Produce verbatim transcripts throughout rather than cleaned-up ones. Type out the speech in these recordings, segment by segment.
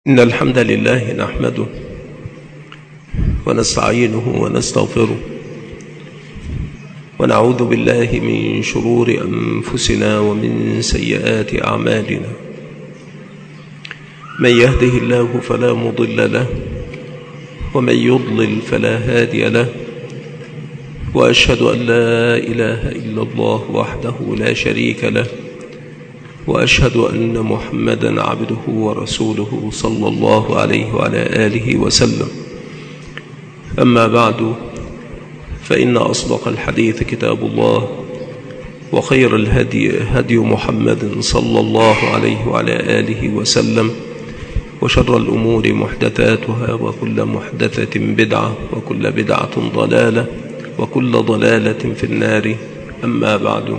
إن الحمد لله نحمده ونستعينه ونستغفره ونعوذ بالله من شرور أنفسنا ومن سيئات أعمالنا. من يهده الله فلا مضل له ومن يضلل فلا هادي له، وأشهد أن لا إله إلا الله وحده لا شريك له، وأشهد أن محمدًا عبده ورسوله صلى الله عليه وعلى آله وسلم. أما بعد، فإن أصدق الحديث كتاب الله، وخير الهدي هدي محمد صلى الله عليه وعلى آله وسلم، وشر الأمور محدثاتها، وكل محدثة بدعة، وكل بدعة ضلالة، وكل ضلالة في النار. أما بعد،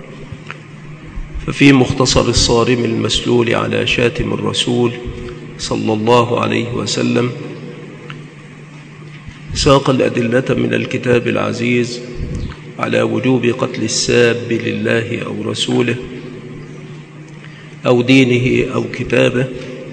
ففي مختصر الصارم المسلول على شاتم الرسول صلى الله عليه وسلم ساق الأدلة من الكتاب العزيز على وجوب قتل الساب لله أو رسوله أو دينه أو كتابه،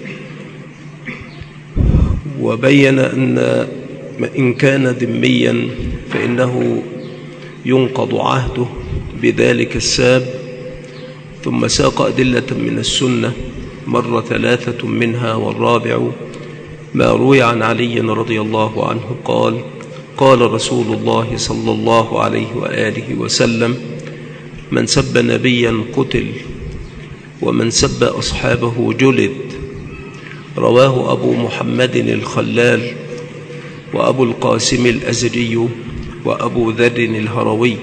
وبين أن إن كان ذميا فإنه ينقض عهده بذلك الساب. ثم ساق أدلة من السنة مر ثلاثة منها والرابع ما روي عن علي رضي الله عنه قال: قال رسول الله صلى الله عليه وآله وسلم: من سب نبيا قتل، ومن سب أصحابه جلد. رواه أبو محمد الخلال، وأبو القاسم الأزري، وأبو ذر الهروي.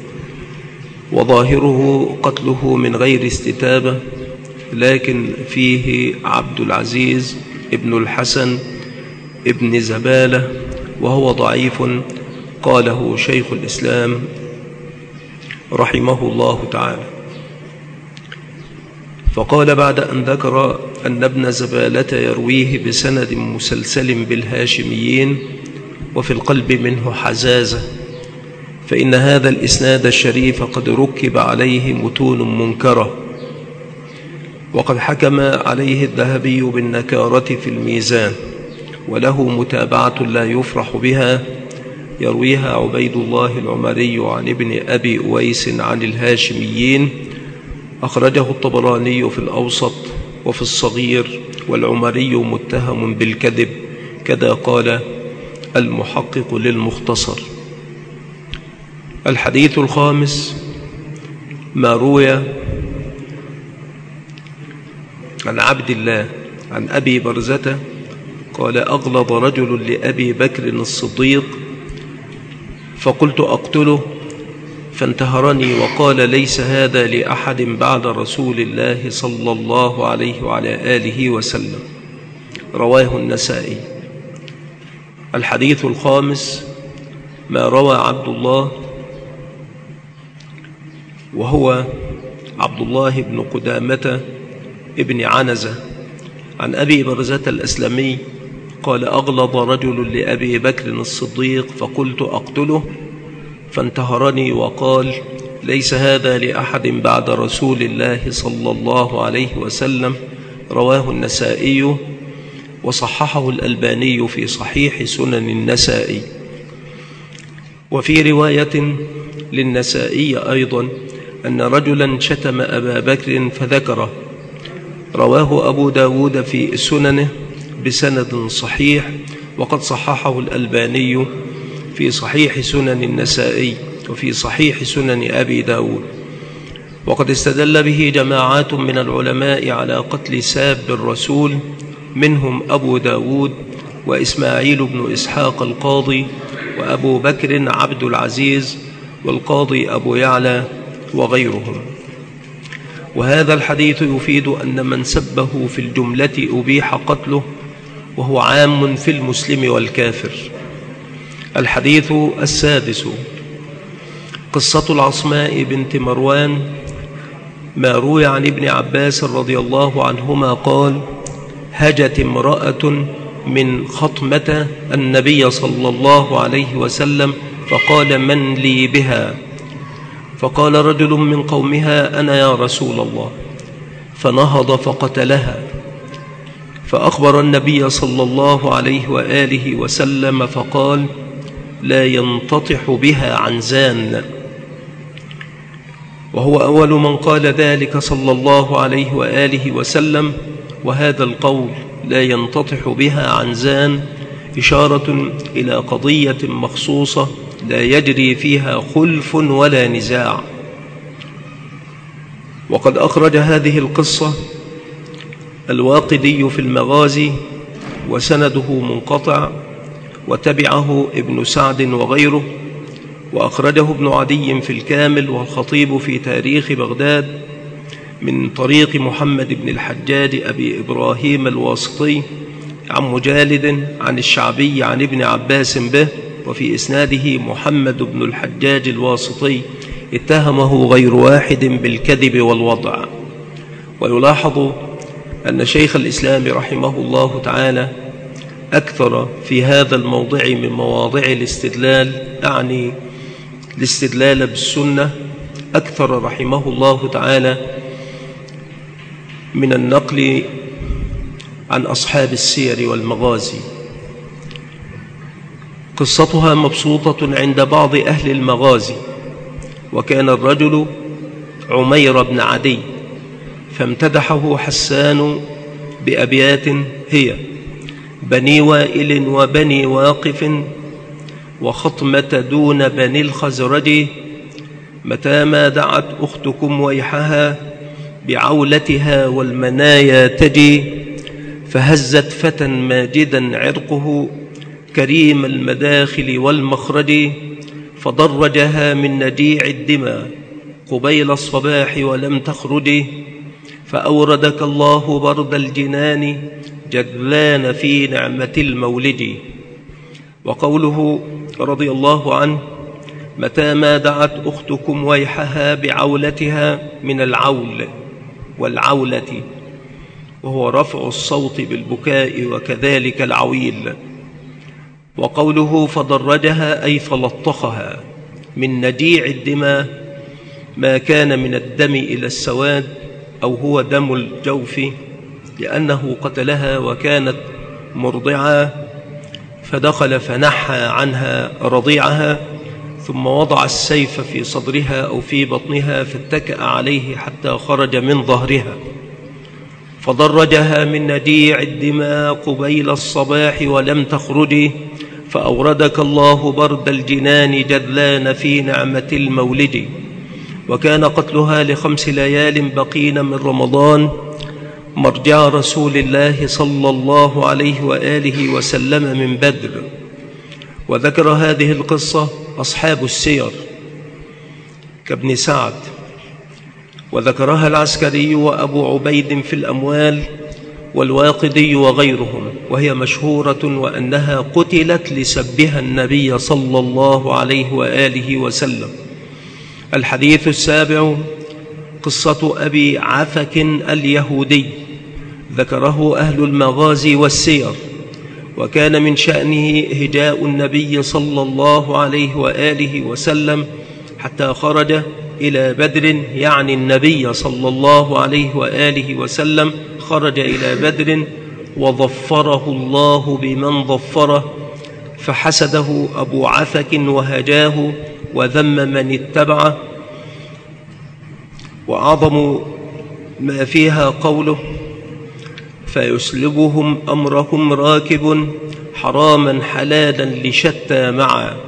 وظاهره قتله من غير استتابة، لكن فيه عبد العزيز ابن الحسن ابن زبالة، وهو ضعيف قاله شيخ الإسلام رحمه الله تعالى. فقال بعد أن ذكر أن ابن زبالة يرويه بسند مسلسل بالهاشميين وفي القلب منه حزازة، فإن هذا الإسناد الشريف قد ركب عليه متون منكرة، وقد حكم عليه الذهبي بالنكارة في الميزان، وله متابعة لا يفرح بها يرويها عبيد الله العمري عن ابن أبي أويس عن الهاشميين، أخرجه الطبراني في الأوسط وفي الصغير، والعمري متهم بالكذب، كذا قال المحقق للمختصر. الحديث الخامس ما روي عن عبد الله عن أبي برزة قال: أغلظ رجل لأبي بكر الصديق، فقلت أقتله، فانتهرني وقال: ليس هذا لأحد بعد رسول الله صلى الله عليه وعلى آله وسلم. رواه النسائي. الحديث الخامس ما روى عبد الله، وهو عبد الله بن قدامة ابن عنزة عن أبي برزة الأسلمي قال: أغلظ رجل لأبي بكر الصديق، فقلت أقتله، فانتهرني وقال: ليس هذا لأحد بعد رسول الله صلى الله عليه وسلم. رواه النسائي، وصححه الألباني في صحيح سنن النسائي. وفي رواية للنسائي أيضا أن رجلا شتم أبا بكر فذكره، رواه أبو داود في سننه بسند صحيح، وقد صححه الألباني في صحيح سنن النسائي وفي صحيح سنن أبي داود. وقد استدل به جماعات من العلماء على قتل ساب الرسول، منهم أبو داود وإسماعيل بن إسحاق القاضي، وأبو بكر عبد العزيز، والقاضي أبو يعلى، وغيرهم. وهذا الحديث يفيد أن من سبه في الجملة أبيح قتله، وهو عام في المسلم والكافر. الحديث السادس قصة العصماء بنت مروان ما روي عن ابن عباس رضي الله عنهما قال: هجت امرأة من خطمة النبي صلى الله عليه وسلم، فقال: من لي بها؟ فقال رجل من قومها: أنا يا رسول الله. فنهض فقتلها. فأخبر النبي صلى الله عليه وآله وسلم فقال: لا ينتطح بها عنزان. وهو أول من قال ذلك صلى الله عليه وآله وسلم. وهذا القول لا ينتطح بها عنزان إشارة إلى قضية مخصوصة لا يجري فيها خلف ولا نزاع. وقد أخرج هذه القصة الواقدي في المغازي وسنده منقطع، وتبعه ابن سعد وغيره، وأخرجه ابن عدي في الكامل والخطيب في تاريخ بغداد من طريق محمد بن الحجاج أبي إبراهيم الواسطي عن مجالد عن الشعبي عن ابن عباس به، وفي إسناده محمد بن الحجاج الواسطي اتهمه غير واحد بالكذب والوضع. ويلاحظ أن شيخ الإسلام رحمه الله تعالى أكثر في هذا الموضع من مواضع الاستدلال، أعني الاستدلال بالسنة، أكثر رحمه الله تعالى من النقل عن أصحاب السير والمغازي. قصتها مبسوطة عند بعض أهل المغازي. وكان الرجل عمير بن عدي، فامتدحه حسان بأبيات هي: بني وائل وبني واقف وخطمة دون بني الخزرج، متى ما دعت أختكم ويحها بعولتها والمنايا تجي، فهزت فتى ماجدا عرقه كريم المداخل والمخرج، فضرجها من نجيع الدماء قبيل الصباح ولم تخرج، فأوردك الله برد الجنان جذلان في نعمة المولد. وقوله رضي الله عنه: متى ما دعت أختكم ويحها بعولتها، من العول والعولة، وهو رفع الصوت بالبكاء وكذلك العويل. وقوله فضرجها أي فلطخها، من نجيع الدماء ما كان من الدم إلى السواد، أو هو دم الجوف، لأنه قتلها وكانت مرضعة، فدخل فنحى عنها رضيعها، ثم وضع السيف في صدرها أو في بطنها فاتكأ عليه حتى خرج من ظهرها، فضرجها من نجيع الدماء قبيل الصباح ولم تخرجي، فأوردك الله برد الجنان جذلان في نعمة المولد. وكان قتلها لخمس ليال بقين من رمضان، مرجع رسول الله صلى الله عليه وآله وسلم من بدر. وذكر هذه القصة أصحاب السير كابن سعد، وذكرها العسكري وأبو عبيد في الأموال والواقدي وغيرهم، وهي مشهورة، وأنها قتلت لسبها النبي صلى الله عليه وآله وسلم. الحديث السابع قصة أبي عفك اليهودي، ذكره أهل المغازي والسير. وكان من شأنه هجاء النبي صلى الله عليه وآله وسلم حتى خرج إلى بدر، يعني النبي صلى الله عليه وآله وسلم خرج إلى بدر وظفره الله بمن ظفره، فحسده أبو عفك وهجاه وذم من اتبعه. وأعظم ما فيها قوله: فيسلبهم أمرهم راكب حراما حلالا لشتى معا.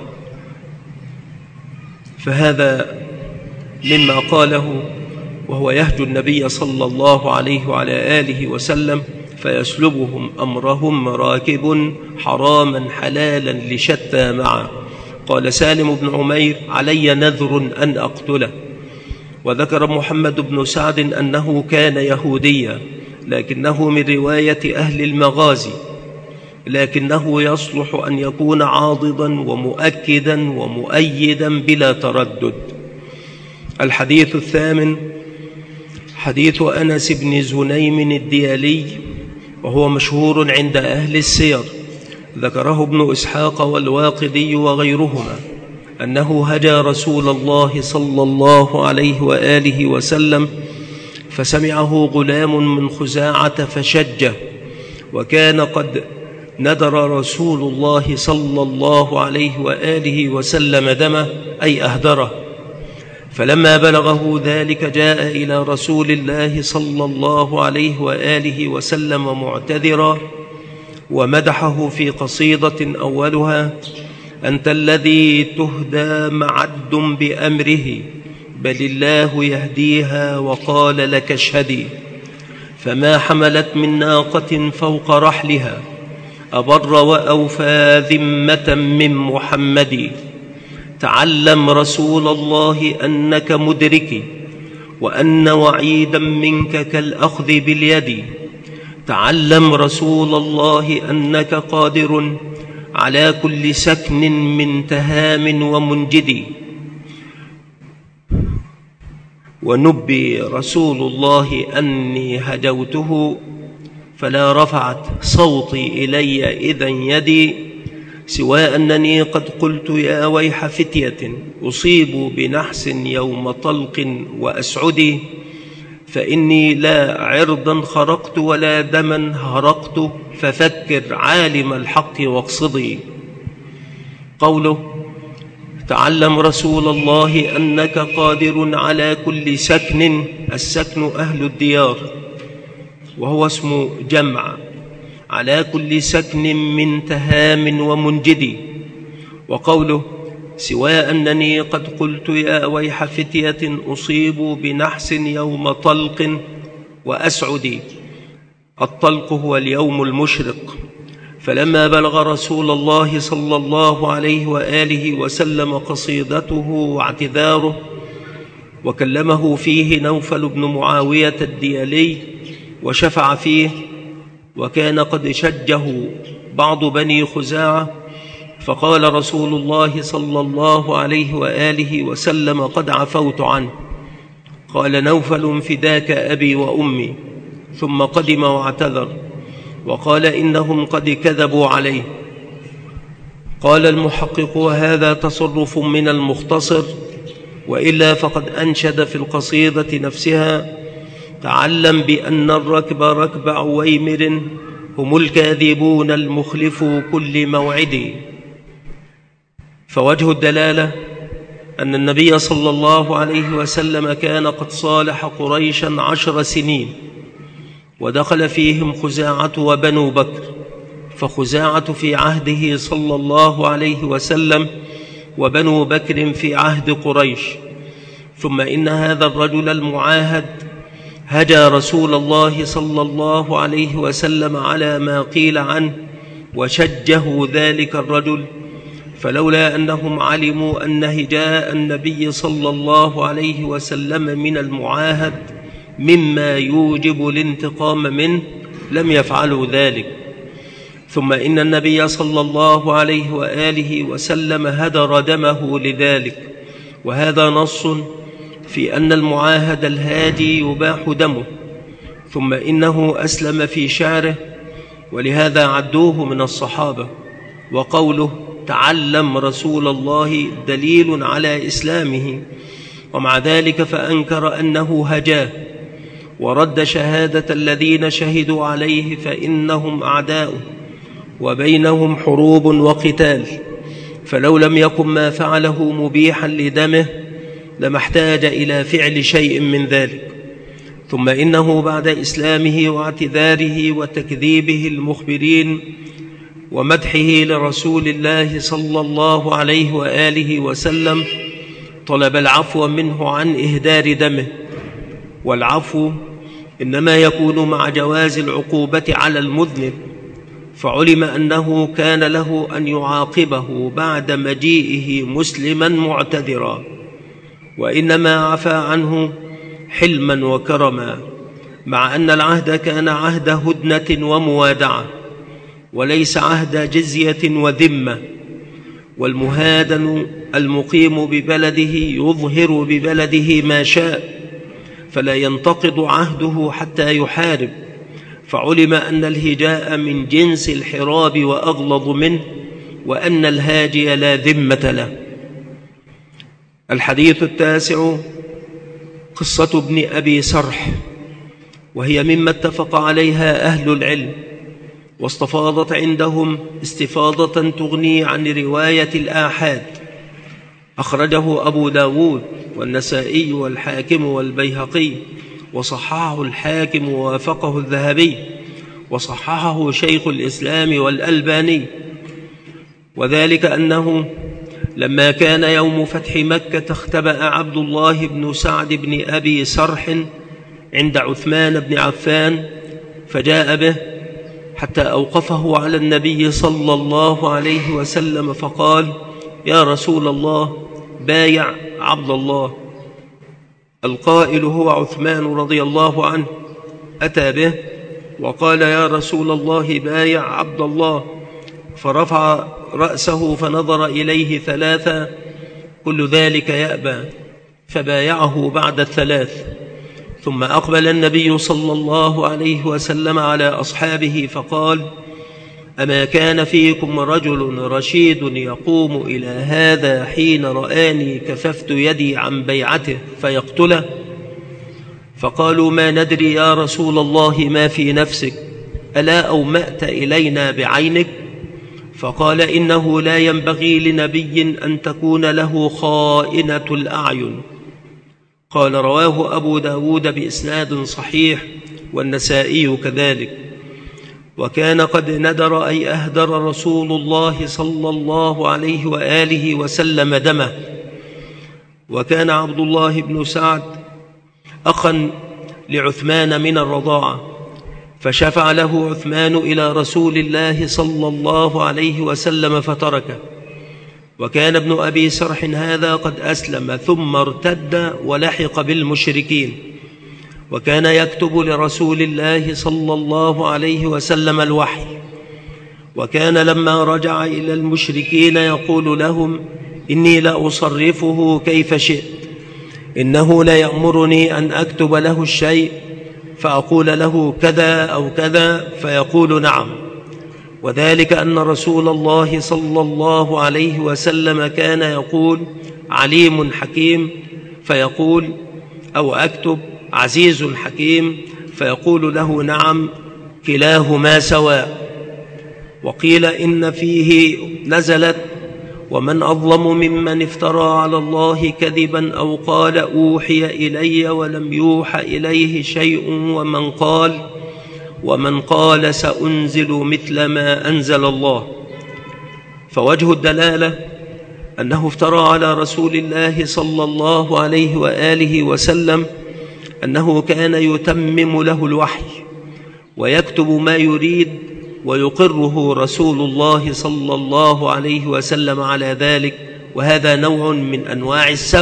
فهذا مما قاله وهو يهجو النبي صلى الله عليه وعلى آله وسلم: فيسلبهم أمرهم راكب حراما حلالا لشتى معا. قال سالم بن عمير: علي نذر أن أقتله. وذكر محمد بن سعد أنه كان يهوديا، لكنه من رواية أهل المغازي، لكنه يصلح أن يكون عاضدا ومؤكدا ومؤيدا بلا تردد. الحديث الثامن حديث أنس بن زنيم الديالي، وهو مشهور عند أهل السير، ذكره ابن إسحاق والواقدي وغيرهما، أنه هجى رسول الله صلى الله عليه وآله وسلم، فسمعه غلام من خزاعة فشجه، وكان قد ندر رسول الله صلى الله عليه وآله وسلم دمه أي أهدره. فلما بلغه ذلك جاء إلى رسول الله صلى الله عليه وآله وسلم معتذرا، ومدحه في قصيدة أولها: أنت الذي تهدى معد بأمره، بل الله يهديها وقال لك اشهدي، فما حملت من ناقة فوق رحلها أبر وأوفى ذمة من محمد. تعلم رسول الله أنك مدرك، وأن وعيدا منك كالأخذ باليد. تعلم رسول الله أنك قادر على كل سكن من تهام ومنجد. ونبي رسول الله أني هجوته، فلا رفعت صوتي إلي إذن يدي، سوى أنني قد قلت يا ويح فتية أصيبوا بنحس يوم طلق وأسعدي، فإني لا عرضا خرقت ولا دما هرقت، ففكر عالم الحق واقصدي. قوله: تعلم رسول الله أنك قادر على كل سكن، السكن أهل الديار، وهو اسم جمع، على كل سكن من تهام ومنجد. وقوله: سوى أنني قد قلت يا ويح فتية أصيبوا بنحس يوم طلق وأسعد. الطلق هو اليوم المشرق. فلما بلغ رسول الله صلى الله عليه وآله وسلم قصيدته واعتذاره، وكلمه فيه نوفل بن معاوية الديالي وشفع فيه، وكان قد شجه بعض بني خزاعة، فقال رسول الله صلى الله عليه وآله وسلم: قد عفوت عنه. قال نوفل: فداك أبي وأمي. ثم قدم واعتذر، وقال: إنهم قد كذبوا عليه. قال المحقق: وهذا تصرف من المختصر، وإلا فقد أنشد في القصيدة نفسها: تعلم بأن الركب ركب عويمر، هم الكاذبون المخلف كل موعد. فوجه الدلالة أن النبي صلى الله عليه وسلم كان قد صالح قريشا عشر سنين، ودخل فيهم خزاعة وبنو بكر، فخزاعة في عهده صلى الله عليه وسلم، وبنو بكر في عهد قريش. ثم إن هذا الرجل المعاهد هجا رسول الله صلى الله عليه وسلم على ما قيل عنه، وشجه ذلك الرجل، فلولا أنهم علموا أن هجاء النبي صلى الله عليه وسلم من المعاهد مما يوجب الانتقام منه لم يفعلوا ذلك. ثم إن النبي صلى الله عليه وآله وسلم هدر دمه لذلك، وهذا نص في أن المعاهد الهادي يباح دمه. ثم إنه أسلم في شعره، ولهذا عدوه من الصحابة. وقوله تعلم رسول الله دليل على إسلامه، ومع ذلك فأنكر أنه هجاه، ورد شهادة الذين شهدوا عليه، فإنهم أعداء وبينهم حروب وقتال، فلو لم يكن ما فعله مبيحا لدمه لما احتاج إلى فعل شيء من ذلك. ثم إنه بعد إسلامه واعتذاره وتكذيبه المخبرين ومدحه لرسول الله صلى الله عليه وآله وسلم طلب العفو منه عن إهدار دمه. والعفو إنما يكون مع جواز العقوبة على المذنب، فعلم أنه كان له أن يعاقبه بعد مجيئه مسلما معتذرا، وإنما عفى عنه حلما وكرما، مع أن العهد كان عهد هدنة وموادعة، وليس عهد جزية وذمة. والمهادن المقيم ببلده يظهر ببلده ما شاء، فلا ينتقض عهده حتى يحارب، فعلم أن الهجاء من جنس الحراب وأغلظ منه، وأن الهاجي لا ذمة له. الحديث التاسع قصة ابن أبي سرح، وهي مما اتفق عليها أهل العلم، واستفاضت عندهم استفاضة تغني عن رواية الآحاد. أخرجه أبو داود والنسائي والحاكم والبيهقي، وصححه الحاكم ووافقه الذهبي، وصححه شيخ الإسلام والألباني. وذلك أنه لما كان يوم فتح مكة اختبأ عبد الله بن سعد بن أبي سرح عند عثمان بن عفان، فجاء به حتى أوقفه على النبي صلى الله عليه وسلم فقال: يا رسول الله، بايع عبد الله. القائل هو عثمان رضي الله عنه، أتى به وقال: يا رسول الله، بايع عبد الله. فرفع رأسه فنظر إليه ثلاثة، كل ذلك يأبى، فبايعه بعد الثلاث. ثم أقبل النبي صلى الله عليه وسلم على أصحابه فقال: أما كان فيكم رجل رشيد يقوم إلى هذا حين رآني كففت يدي عن بيعته فيقتله؟ فقالوا: ما ندري يا رسول الله ما في نفسك، ألا أومأت إلينا بعينك؟ فقال: إنه لا ينبغي لنبي أن تكون له خائنة الأعين. قال: رواه أبو داود بإسناد صحيح والنسائي كذلك. وكان قد ندر أي أهدر رسول الله صلى الله عليه وآله وسلم دمه. وكان عبد الله بن سعد أخا لعثمان من الرضاعة، فشفع له عثمان إلى رسول الله صلى الله عليه وسلم فتركه. وكان ابن أبي سرح هذا قد أسلم ثم ارتد ولحق بالمشركين، وكان يكتب لرسول الله صلى الله عليه وسلم الوحي. وكان لما رجع إلى المشركين يقول لهم: إني لأصرفه كيف شئت، إنه لا يأمرني أن أكتب له الشيء فأقول له كذا أو كذا فيقول نعم. وذلك أن رسول الله صلى الله عليه وسلم كان يقول: عليم حكيم، فيقول أو أكتب عزيز حكيم، فيقول له نعم، كلاهما سواء. وقيل إن فيه نزلت: ومن أظلم ممن افترى على الله كذبا أو قال أوحي إلي ولم يوحى إليه شيء، ومن قال ومن قال سأنزل مثل ما أنزل الله. فوجه الدلالة أنه افترى على رسول الله صلى الله عليه وآله وسلم أنه كان يتمم له الوحي ويكتب ما يريد، ويقره رسول الله صلى الله عليه وسلم على ذلك، وهذا نوع من أنواع السب.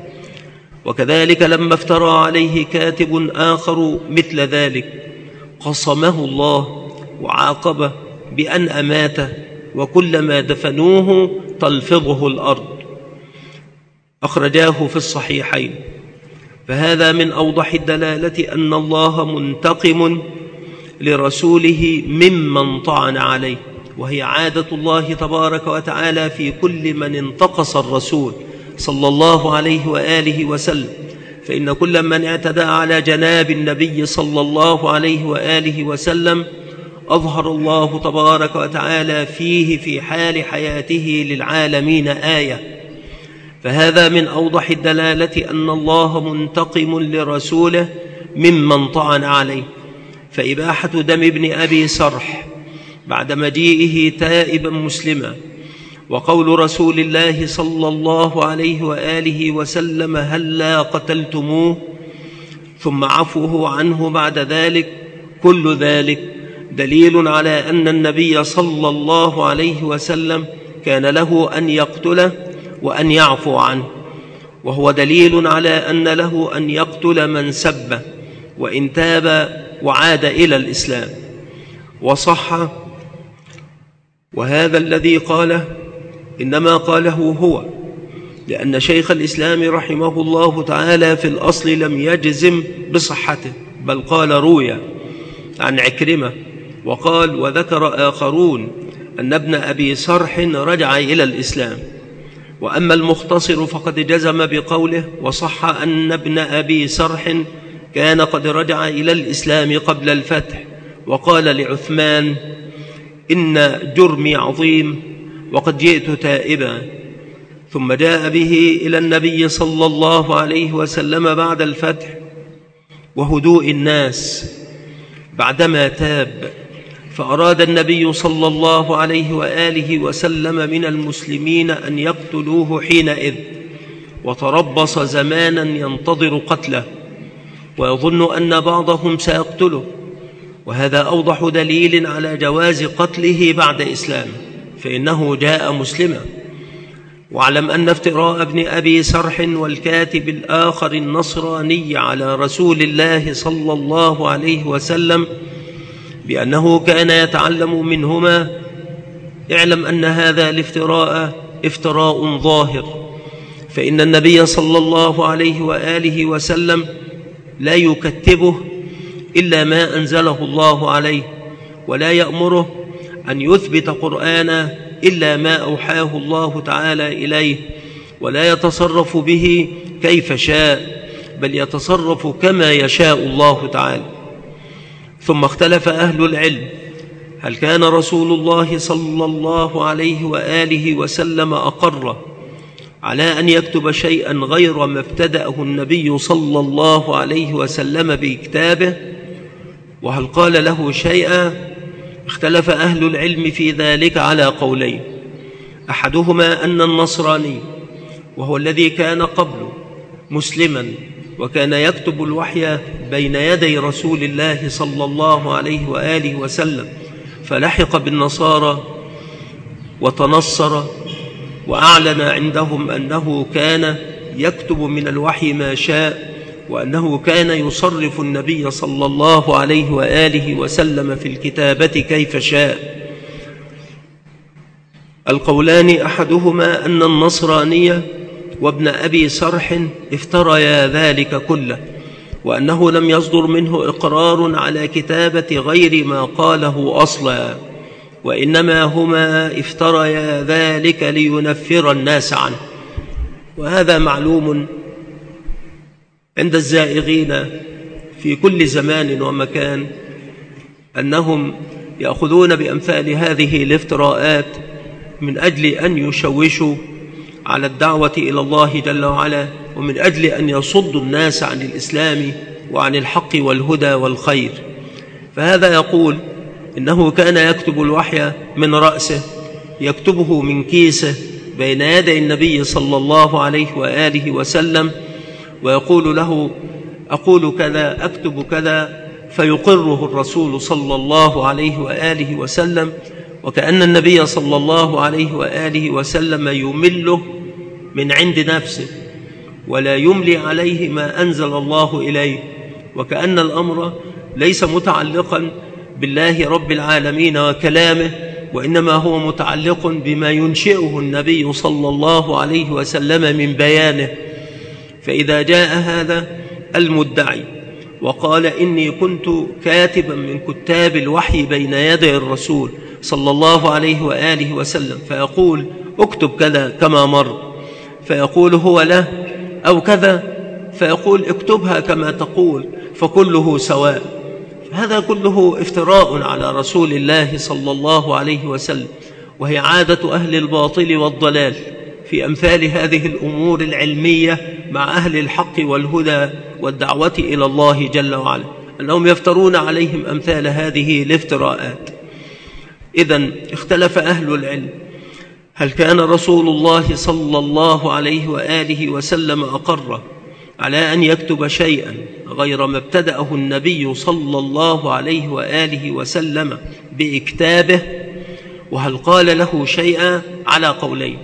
وكذلك لما افترى عليه كاتب آخر مثل ذلك قصمه الله وعاقبه بأن أماته، وكلما دفنوه تلفظه الأرض. أخرجاه في الصحيحين. فهذا من أوضح الدلالة أن الله منتقم لرسوله ممن طعن عليه، وهي عادة الله تبارك وتعالى في كل من انتقص الرسول صلى الله عليه وآله وسلم. فإن كل من اعتدى على جناب النبي صلى الله عليه وآله وسلم أظهر الله تبارك وتعالى فيه في حال حياته للعالمين آية. فهذا من أوضح الدلالة أن الله منتقم لرسوله ممن طعن عليه. فإباحة دم ابن أبي سرح بعد مجيئه تائبا مسلما، وقول رسول الله صلى الله عليه وآله وسلم: هلا قتلتموه، ثم عفوه عنه بعد ذلك، كل ذلك دليل على أن النبي صلى الله عليه وسلم كان له أن يقتله وأن يعفو عنه، وهو دليل على أن له أن يقتل من سبه وإن تاب وعاد إلى الإسلام. وصح، وهذا الذي قاله إنما قاله هو، لأن شيخ الإسلام رحمه الله تعالى في الأصل لم يجزم بصحته، بل قال روي عن عكرمة، وقال وذكر آخرون أن ابن أبي سرح رجع إلى الإسلام. وأما المختصر فقد جزم بقوله: وصح أن ابن أبي سرح كان قد رجع إلى الإسلام قبل الفتح، وقال لعثمان: إن جرمي عظيم وقد جئت تائبا. ثم جاء به إلى النبي صلى الله عليه وسلم بعد الفتح وهدوء الناس بعدما تاب، فأراد النبي صلى الله عليه وآله وسلم من المسلمين أن يقتلوه حينئذ، وتربص زمانا ينتظر قتله ويظن أن بعضهم سيقتله، وهذا أوضح دليل على جواز قتله بعد إسلامه، فإنه جاء مسلما. واعلم أن افتراء ابن أبي سرح والكاتب الآخر النصراني على رسول الله صلى الله عليه وسلم بأنه كان يتعلم منهما، اعلم أن هذا الافتراء افتراء ظاهر، فإن النبي صلى الله عليه وآله وسلم لا يكتبه إلا ما أنزله الله عليه، ولا يأمره أن يثبت قرآنا إلا ما أوحاه الله تعالى إليه، ولا يتصرف به كيف شاء، بل يتصرف كما يشاء الله تعالى. ثم اختلف أهل العلم هل كان رسول الله صلى الله عليه وآله وسلم أقر على أن يكتب شيئا غير ما ابتدأه النبي صلى الله عليه وسلم بكتابه، وهل قال له شيئا؟ اختلف أهل العلم في ذلك على قولين، أحدهما أن النصراني وهو الذي كان قبل مسلما وكان يكتب الوحي بين يدي رسول الله صلى الله عليه وآله وسلم، فلحق بالنصارى وتنصر وأعلن عندهم أنه كان يكتب من الوحي ما شاء، وأنه كان يصرف النبي صلى الله عليه وآله وسلم في الكتابة كيف شاء. القولان أحدهما أن النصرانية وابن أبي سرح افتريا ذلك كله، وأنه لم يصدر منه إقرار على كتابة غير ما قاله أصلا، وإنما هما افتريا ذلك لينفر الناس عنه. وهذا معلوم عند الزائغين في كل زمان ومكان، أنهم يأخذون بأمثال هذه الافتراءات من أجل أن يشوشوا على الدعوة إلى الله جل وعلا، ومن أجل أن يصدوا الناس عن الإسلام وعن الحق والهدى والخير. فهذا يقول إنه كان يكتب الوحي من رأسه، يكتبه من كيسه بين يدي النبي صلى الله عليه وآله وسلم، ويقول له أقول كذا أكتب كذا، فيقره الرسول صلى الله عليه وآله وسلم، وكأن النبي صلى الله عليه وآله وسلم يمله من عند نفسه ولا يملي عليه ما أنزل الله إليه، وكأن الأمر ليس متعلقا بالله رب العالمين وكلامه، وإنما هو متعلق بما ينشئه النبي صلى الله عليه وسلم من بيانه. فإذا جاء هذا المدعي وقال إني كنت كاتبا من كتاب الوحي بين يدي الرسول صلى الله عليه وآله وسلم، فيقول اكتب كذا كما مر، فيقول هو له، أو كذا فيقول اكتبها كما تقول، فكله سواء. هذا كله افتراء على رسول الله صلى الله عليه وسلم، وهي عادة أهل الباطل والضلال في أمثال هذه الأمور العلمية مع أهل الحق والهدى والدعوة إلى الله جل وعلا، أنهم يفترون عليهم أمثال هذه الافتراءات. إذن اختلف أهل العلم هل كان رسول الله صلى الله عليه وآله وسلم أقر على أن يكتب شيئا غير ما ابتدأه النبي صلى الله عليه وآله وسلم بإكتابه، وهل قال له شيئا؟ على قولين،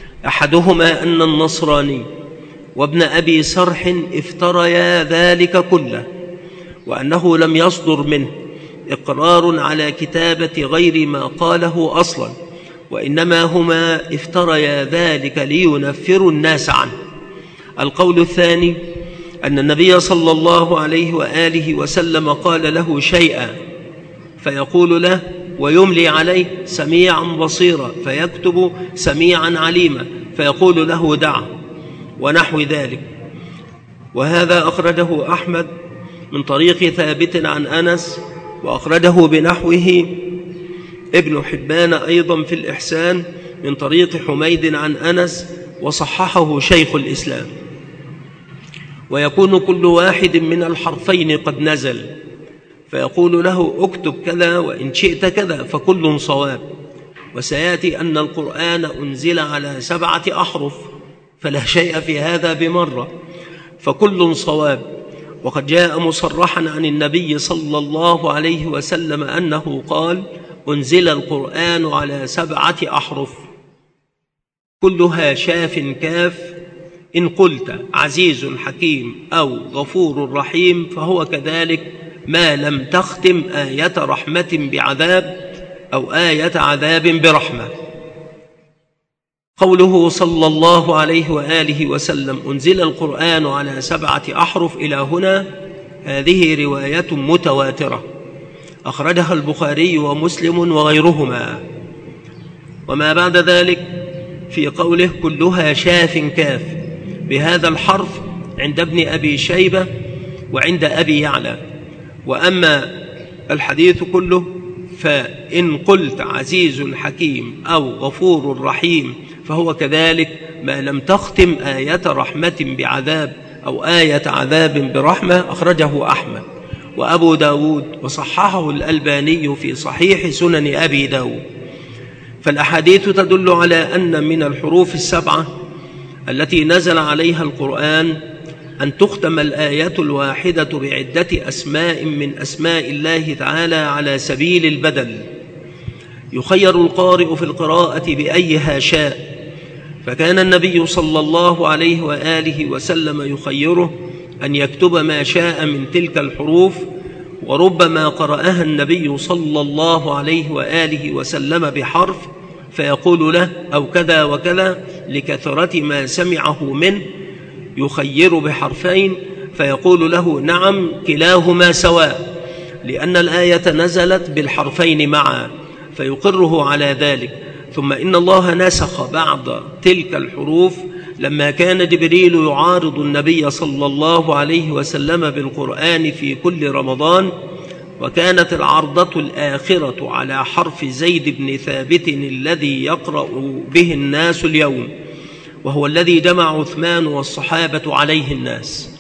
أحدهما أن النصراني وابن أبي سرح افتريا ذلك كله، وأنه لم يصدر منه إقرار على كتابة غير ما قاله أصلا، وإنما هما افتريا ذلك لينفروا الناس عنه. القول الثاني أن النبي صلى الله عليه وآله وسلم قال له شيئا فيقول له ويملي عليه سميعا بصيرا، فيكتب سميعا عليما، فيقول له دعه، ونحو ذلك. وهذا أخرجه أحمد من طريق ثابت عن أنس، وأخرجه بنحوه ابن حبان أيضا في الإحسان من طريق حميد عن أنس وصححه شيخ الإسلام. ويكون كل واحد من الحرفين قد نزل فيقول له اكتب كذا وإن شئت كذا فكل صواب. وسيأتي أن القرآن أنزل على سبعة أحرف فلا شيء في هذا بمرة، فكل صواب. وقد جاء مصرحا عن النبي صلى الله عليه وسلم أنه قال أنزل القرآن على سبعة أحرف كلها شاف كاف، إن قلت عزيز حكيم أو غفور رحيم فهو كذلك ما لم تختم آية رحمة بعذاب أو آية عذاب برحمة. قوله صلى الله عليه وآله وسلم أنزل القرآن على سبعة أحرف إلى هنا، هذه رواية متواترة أخرجها البخاري ومسلم وغيرهما. وما بعد ذلك في قوله كلها شاف كاف بهذا الحرف عند ابن أبي شيبة وعند أبي يعلى. وأما الحديث كله فإن قلت عزيز حكيم أو غفور رحيم فهو كذلك ما لم تختم آية رحمة بعذاب أو آية عذاب برحمة، أخرجه أحمد وأبو داود وصححه الألباني في صحيح سنن أبي داود. فالأحاديث تدل على أن من الحروف السبعة التي نزل عليها القرآن أن تختم الآية الواحدة بعدة أسماء من أسماء الله تعالى على سبيل البدل، يخير القارئ في القراءة بأيها شاء. فكان النبي صلى الله عليه وآله وسلم يخيره أن يكتب ما شاء من تلك الحروف، وربما قرأها النبي صلى الله عليه وآله وسلم بحرف فيقول له أو كذا وكذا لكثرة ما سمعه منه، يخير بحرفين فيقول له نعم كلاهما سواء، لأن الآية نزلت بالحرفين معا فيقره على ذلك. ثم إن الله نسخ بعض تلك الحروف لما كان جبريل يعارض النبي صلى الله عليه وسلم بالقرآن في كل رمضان، وكانت العرضة الآخرة على حرف زيد بن ثابت الذي يقرأ به الناس اليوم، وهو الذي جمع عثمان والصحابة عليه الناس.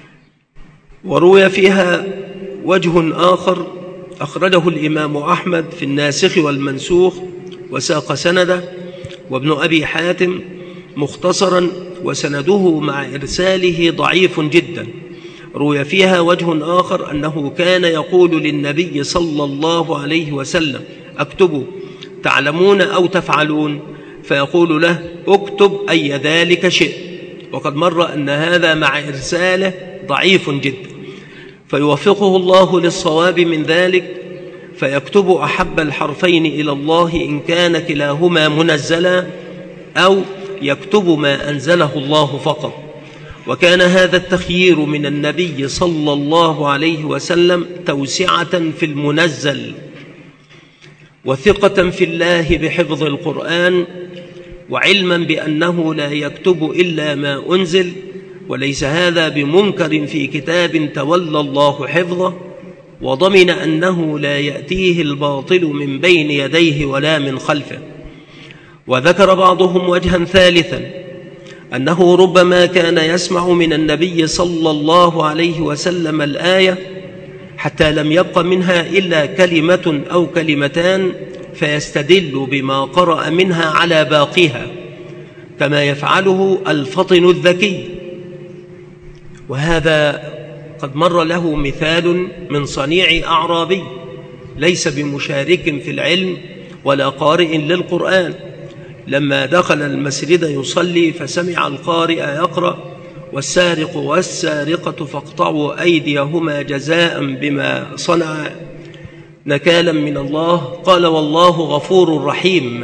وروي فيها وجه آخر أخرجه الإمام أحمد في الناسخ والمنسوخ وساق سنده، وابن أبي حاتم مختصرا وسنده مع إرساله ضعيف جدا. روي فيها وجه آخر أنه كان يقول للنبي صلى الله عليه وسلم اكتبوا تعلمون أو تفعلون، فيقول له اكتب أي ذلك شئ، وقد مر أن هذا مع إرساله ضعيف جدا، فيوفقه الله للصواب من ذلك فيكتب أحب الحرفين إلى الله إن كان كلاهما منزلا، أو يكتب ما أنزله الله فقط. وكان هذا التخيير من النبي صلى الله عليه وسلم توسعة في المنزل وثقة في الله بحفظ القرآن، وعلما بأنه لا يكتب إلا ما أنزل، وليس هذا بمنكر في كتاب تولى الله حفظه، وضمن أنه لا يأتيه الباطل من بين يديه ولا من خلفه. وذكر بعضهم وجها ثالثا أنه ربما كان يسمع من النبي صلى الله عليه وسلم الآية حتى لم يبق منها إلا كلمة أو كلمتان فيستدل بما قرأ منها على باقيها، كما يفعله الفطن الذكي. وهذا قد مر له مثال من صنيع أعرابي ليس بمشارك في العلم ولا قارئ للقرآن، لما دخل المسجد يصلي فسمع القارئ يقرأ والسارق والسارقة فاقطعوا أيديهما جزاء بما صنع نكالا من الله، قال والله غفور رحيم،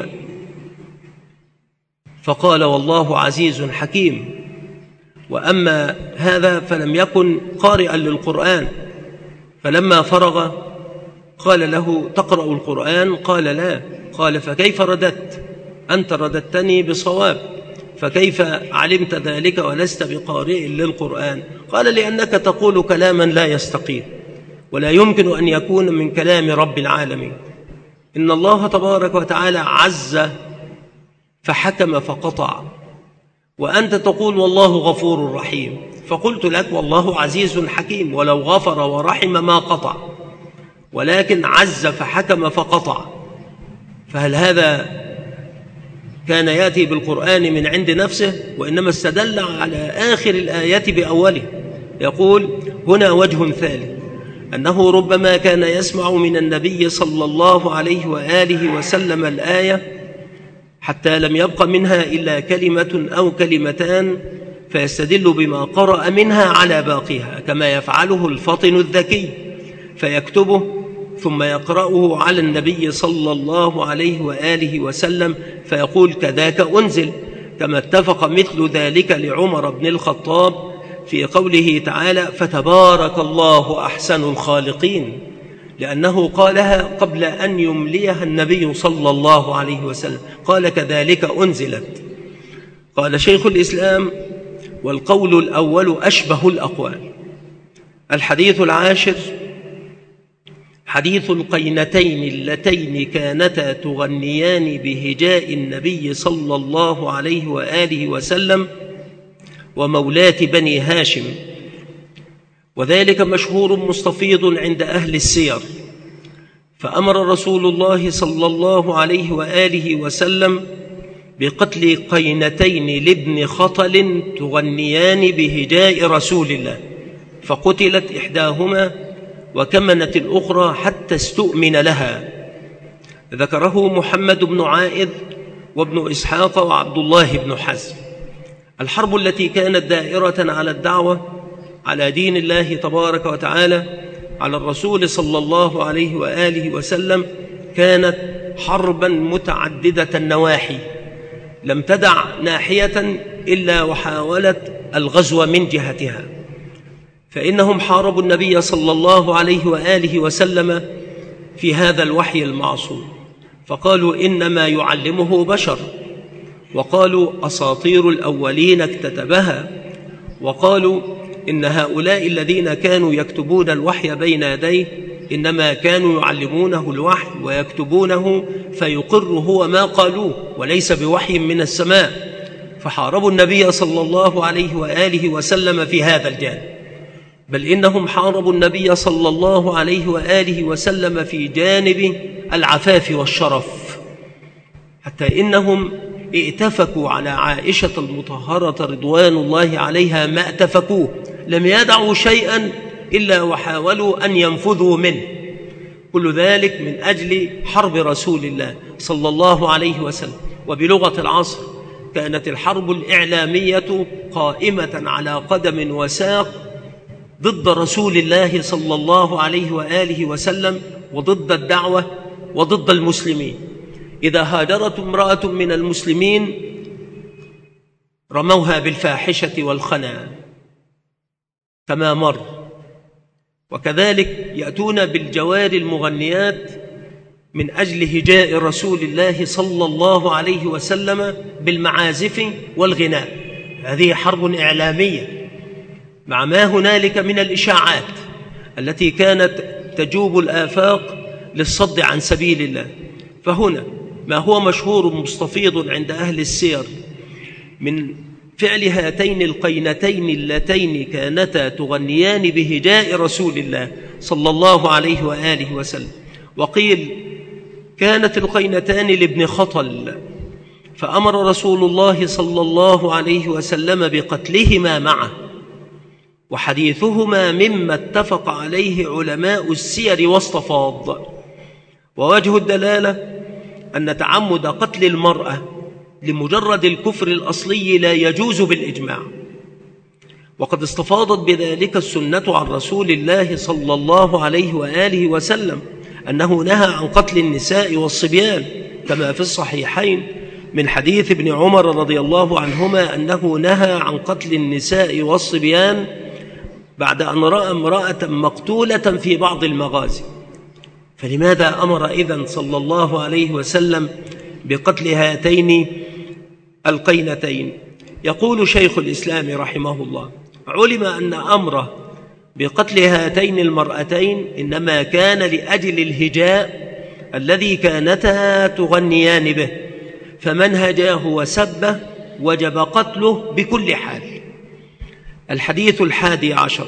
فقال والله عزيز حكيم. وأما هذا فلم يكن قارئا للقرآن، فلما فرغ قال له تقرأ القرآن؟ قال لا. قال فكيف رددت؟ أنت رددتني بصواب، فكيف علمت ذلك ولست بقارئ للقرآن؟ قال لأنك تقول كلاما لا يستقيم ولا يمكن أن يكون من كلام رب العالمين. إن الله تبارك وتعالى عز فحكم فقطع، وأنت تقول والله غفور رحيم، فقلت لك والله عزيز حكيم، ولو غفر ورحم ما قطع، ولكن عز فحكم فقطع. فهل هذا كان يأتي بالقرآن من عند نفسه؟ وإنما استدل على آخر الآية بأوله. يقول هنا وجه ثالث، أنه ربما كان يسمع من النبي صلى الله عليه وآله وسلم الآية حتى لم يبق منها إلا كلمة أو كلمتان، فيستدل بما قرأ منها على باقيها، كما يفعله الفطن الذكي فيكتبه ثم يقرأه على النبي صلى الله عليه وآله وسلم فيقول كذاك أنزل، كما اتفق مثل ذلك لعمر بن الخطاب في قوله تعالى فتبارك الله أحسن الخالقين، لأنه قالها قبل أن يمليها النبي صلى الله عليه وسلم، قال كذلك أنزلت. قال شيخ الإسلام والقول الأول أشبه الأقوال. الحديث العاشر حديث القينتين اللتين كانتا تغنيان بهجاء النبي صلى الله عليه وآله وسلم ومولاة بني هاشم، وذلك مشهور مستفيض عند أهل السير. فأمر رسول الله صلى الله عليه وآله وسلم بقتل قينتين لابن خطل تغنيان بهجاء رسول الله، فقتلت إحداهما وكمنت الأخرى حتى استؤمن لها. ذكره محمد بن عائذ وابن إسحاق وعبد الله بن حزم. الحرب التي كانت دائرة على الدعوة على دين الله تبارك وتعالى على الرسول صلى الله عليه وآله وسلم كانت حربا متعددة النواحي، لم تدع ناحية إلا وحاولت الغزو من جهتها. فإنهم حاربوا النبي صلى الله عليه وآله وسلم في هذا الوحي المعصوم، فقالوا إنما يعلمه بشر، وقالوا أساطير الأولين اكتتبها، وقالوا إن هؤلاء الذين كانوا يكتبون الوحي بين يديه إنما كانوا يعلمونه الوحي ويكتبونه فيقر هو ما قالوه وليس بوحي من السماء. فحاربوا النبي صلى الله عليه وآله وسلم في هذا الجانب، بل إنهم حاربوا النبي صلى الله عليه وآله وسلم في جانب العفاف والشرف، حتى إنهم ائتفكوا على عائشة المطهرة رضوان الله عليها ما اتفكوه، لم يدعوا شيئا إلا وحاولوا أن ينفذوا منه، كل ذلك من أجل حرب رسول الله صلى الله عليه وسلم. وبلغة العصر كانت الحرب الإعلامية قائمة على قدم وساق ضد رسول الله صلى الله عليه وآله وسلم وضد الدعوة وضد المسلمين. إذا هاجرت امرأة من المسلمين رموها بالفاحشة والخنا كما مر، وكذلك يأتون بالجوار المغنيات من أجل هجاء رسول الله صلى الله عليه وسلم بالمعازف والغناء. هذه حرب إعلامية مع ما هنالك من الإشاعات التي كانت تجوب الآفاق للصد عن سبيل الله. فهنا ما هو مشهور مستفيض عند أهل السير من فعل هاتين القينتين اللتين كانتا تغنيان بهجاء رسول الله صلى الله عليه وآله وسلم. وقيل كانت القينتان لابن خطل، فأمر رسول الله صلى الله عليه وسلم بقتلهما معه، وحديثهما مما اتفق عليه علماء السير واستفاض. ووجه الدلالة أن تعمد قتل المرأة لمجرد الكفر الأصلي لا يجوز بالإجماع، وقد استفاضت بذلك السنة عن رسول الله صلى الله عليه وآله وسلم أنه نهى عن قتل النساء والصبيان، كما في الصحيحين من حديث ابن عمر رضي الله عنهما أنه نهى عن قتل النساء والصبيان بعد أن رأى امرأة مقتولة في بعض المغازي. فلماذا أمر إذن صلى الله عليه وسلم بقتل هاتين القينتين؟ يقول شيخ الإسلام رحمه الله علم أن أمره بقتل هاتين المرأتين إنما كان لأجل الهجاء الذي كانتا تغنيان به، فمن هجاه وسبه وجب قتله بكل حال. الحديث الحادي عشر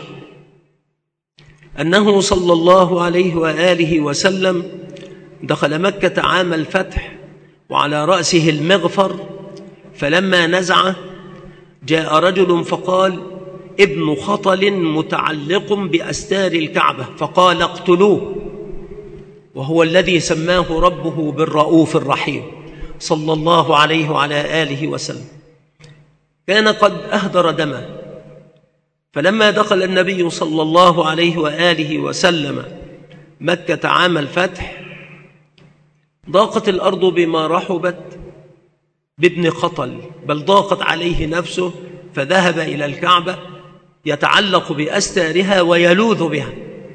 أنه صلى الله عليه وآله وسلم دخل مكة عام الفتح وعلى رأسه المغفر، فلما نزعه جاء رجل فقال: ابن خطل متعلق بأستار الكعبة، فقال: اقتلوه. وهو الذي سماه ربه بالرؤوف الرحيم صلى الله عليه وعلى آله وسلم. كان قد أهدر دمه، فلما دخل النبي صلى الله عليه وآله وسلم مكة عام الفتح ضاقت الأرض بما رحبت بابن خطل، بل ضاقت عليه نفسه، فذهب إلى الكعبة يتعلق بأستارها ويلوذ بها.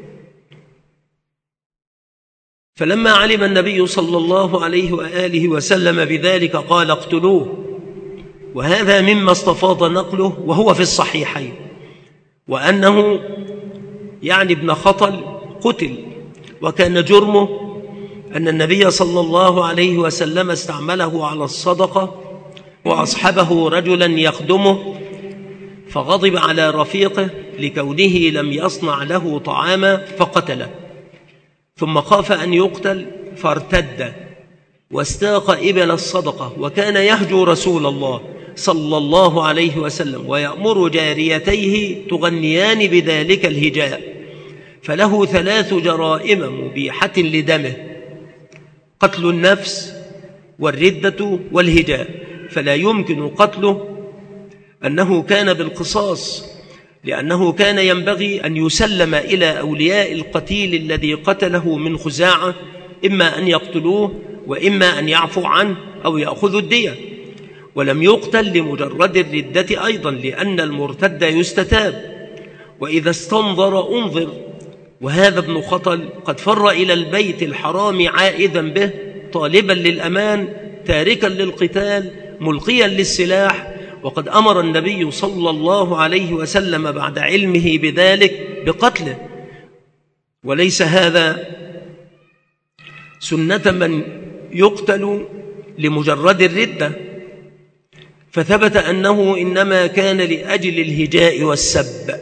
فلما علم النبي صلى الله عليه وآله وسلم بذلك قال: اقتلوه. وهذا مما استفاض نقله وهو في الصحيحين، وأنه يعني ابن خطل قتل، وكان جرمه أن النبي صلى الله عليه وسلم استعمله على الصدقة وأصحبه رجلا يخدمه، فغضب على رفيقه لكونه لم يصنع له طعاما فقتله، ثم خاف أن يقتل فارتد واستاق إبل الصدقة، وكان يهجو رسول الله صلى الله عليه وسلم ويأمر جاريتيه تغنيان بذلك الهجاء، فله ثلاث جرائم مبيحة لدمه: قتل النفس والردة والهجاء، فلا يمكن قتله أنه كان بالقصاص، لأنه كان ينبغي أن يسلم إلى أولياء القتيل الذي قتله من خزاعة، إما أن يقتلوه وإما أن يعفو عنه أو يأخذوا الدية. ولم يقتل لمجرد الردة أيضا، لأن المرتد يستتاب، وإذا استنظر أنظر. وهذا ابن خطل قد فر إلى البيت الحرام عائذا به، طالبا للأمان، تاركا للقتال، ملقيا للسلاح، وقد أمر النبي صلى الله عليه وسلم بعد علمه بذلك بقتله. وليس هذا سنة من يقتل لمجرد الردة، فثبت أنه إنما كان لأجل الهجاء والسب.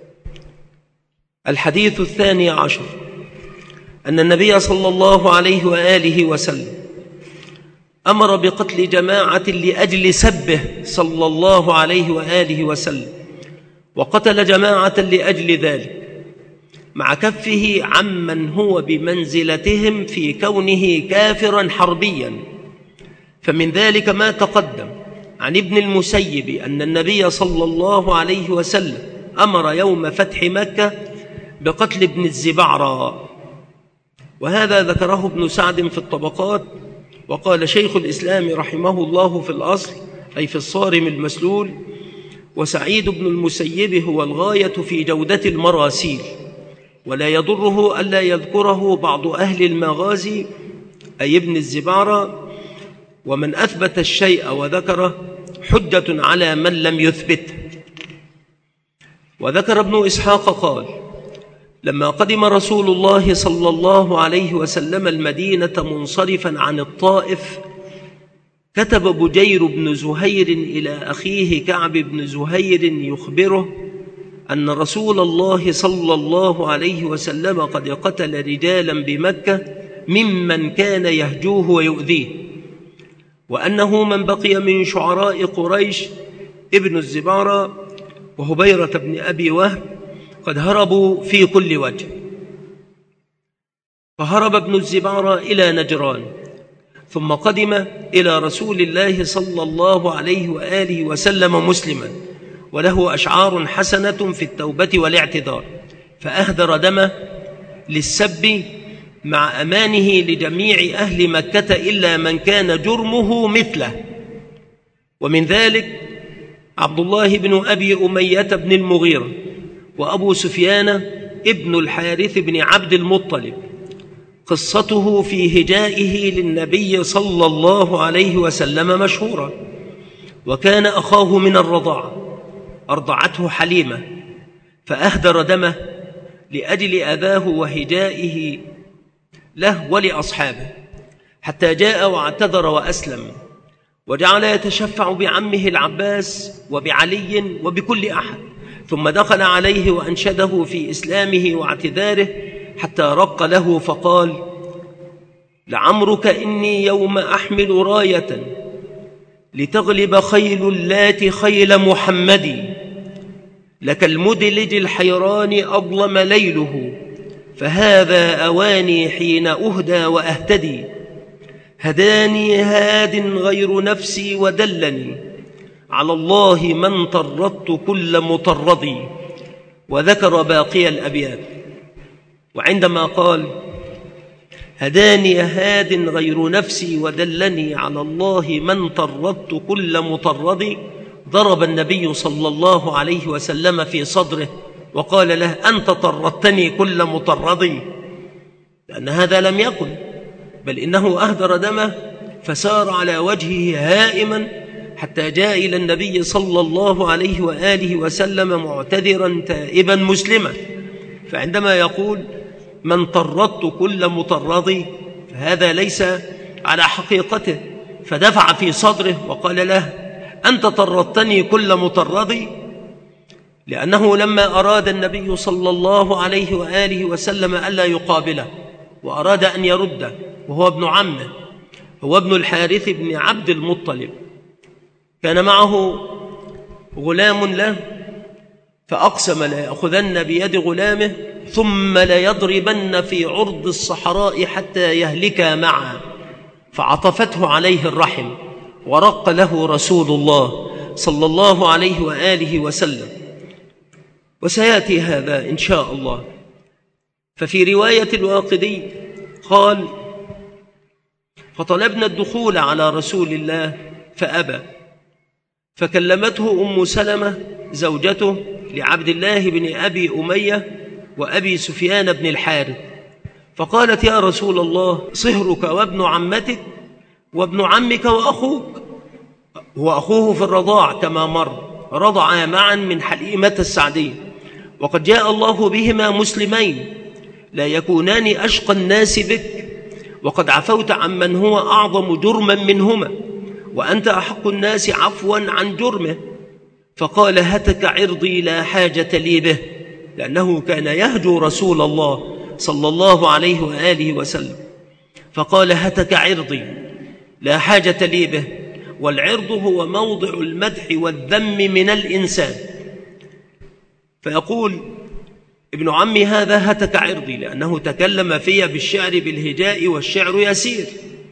الحديث الثاني عشر أن النبي صلى الله عليه وآله وسلم أمر بقتل جماعة لأجل سبه صلى الله عليه وآله وسلم، وقتل جماعة لأجل ذلك، مع كفه عمن هو بمنزلتهم في كونه كافرا حربيا. فمن ذلك ما تقدم عن ابن المسيب أن النبي صلى الله عليه وسلم أمر يوم فتح مكة بقتل ابن الزبعرى، وهذا ذكره ابن سعد في الطبقات. وقال شيخ الإسلام رحمه الله في الأصل، أي في الصارم المسلول: وسعيد بن المسيب هو الغاية في جودة المراسيل، ولا يضره ألا يذكره بعض أهل المغازي، أي ابن الزبعرى. ومن أثبت الشيء وذكره حجة على من لم يثبته. وذكر ابن إسحاق قال: لما قدم رسول الله صلى الله عليه وسلم المدينة منصرفا عن الطائف، كتب بجير بن زهير إلى أخيه كعب بن زهير يخبره أن رسول الله صلى الله عليه وسلم قد قتل رجالا بمكة ممن كان يهجوه ويؤذيه، وأنه من بقي من شعراء قريش ابن الزبارة وهبيرة بن أبي وهب قد هربوا في كل وجه. فهرب ابن الزبارة إلى نجران، ثم قدم إلى رسول الله صلى الله عليه وآله وسلم مسلما، وله أشعار حسنة في التوبة والاعتذار، فأهدر دمه للسب مع أمانه لجميع أهل مكة إلا من كان جرمه مثله. ومن ذلك عبد الله بن أبي أمية بن المغيرة، وأبو سفيان ابن الحارث بن عبد المطلب، قصته في هجائه للنبي صلى الله عليه وسلم مشهورة. وكان أخاه من الرضاعة، أرضعته حليمة، فأهدر دمه لأجل أذاه وهجائه له ولأصحابه. حتى جاء واعتذر وأسلم، وجعل يتشفع بعمه العباس وبعلي وبكل أحد، ثم دخل عليه وأنشده في إسلامه واعتذاره حتى رق له فقال: لعمرك إني يوم أحمل راية لتغلب خيل اللات خيل محمد، لك المدلج الحيران أظلم ليله، فهذا أواني حين أهدى وأهتدي، هداني هاد غير نفسي ودلني، على الله من طردت كل مطردي. وذكر باقي الأبيات. وعندما قال: هداني هاد غير نفسي ودلني، على الله من طردت كل مطردي، ضرب النبي صلى الله عليه وسلم في صدره وقال له: أنت طردتني كل مطردي، لأن هذا لم يكن، بل إنه أهدر دمه فسار على وجهه هائما حتى جاء إلى النبي صلى الله عليه وآله وسلم معتذرا تائبا مسلما. فعندما يقول من طردت كل مطردي فهذا ليس على حقيقته، فدفع في صدره وقال له: أنت طردتني كل مطردي، لأنه لما أراد النبي صلى الله عليه وآله وسلم ألا يقابله وأراد أن يرده، وهو ابن عمه، هو ابن الحارث بن عبد المطلب، كان معه غلام له، فأقسم ليأخذن بيد غلامه ثم ليضربن في عرض الصحراء حتى يهلكا معا، فعطفته عليه الرحم ورق له رسول الله صلى الله عليه وآله وسلم. وسيأتي هذا إن شاء الله. ففي رواية الواقدي قال: فطلبنا الدخول على رسول الله فأبى، فكلمته أم سلمة زوجته لعبد الله بن أبي أمية وأبي سفيان بن الحارث، فقالت: يا رسول الله، صهرك وابن عمتك وابن عمك وأخوك، وأخوه في الرضاع كما مر، رضعا معا من حليمة السعدية، وقد جاء الله بهما مسلمين، لا يكونان أشقى الناس بك، وقد عفوت عمن هو أعظم جرما منهما، وأنت أحق الناس عفوا عن جرمه. فقال: هتك عرضي لا حاجة لي به، لأنه كان يهجو رسول الله صلى الله عليه وآله وسلم. فقال: هتك عرضي لا حاجة لي به، والعرض هو موضع المدح والذم من الإنسان. فيقول ابن عمي: هذا هتك عرضي، لأنه تكلم في بالشعر بالهجاء والشعر يسير.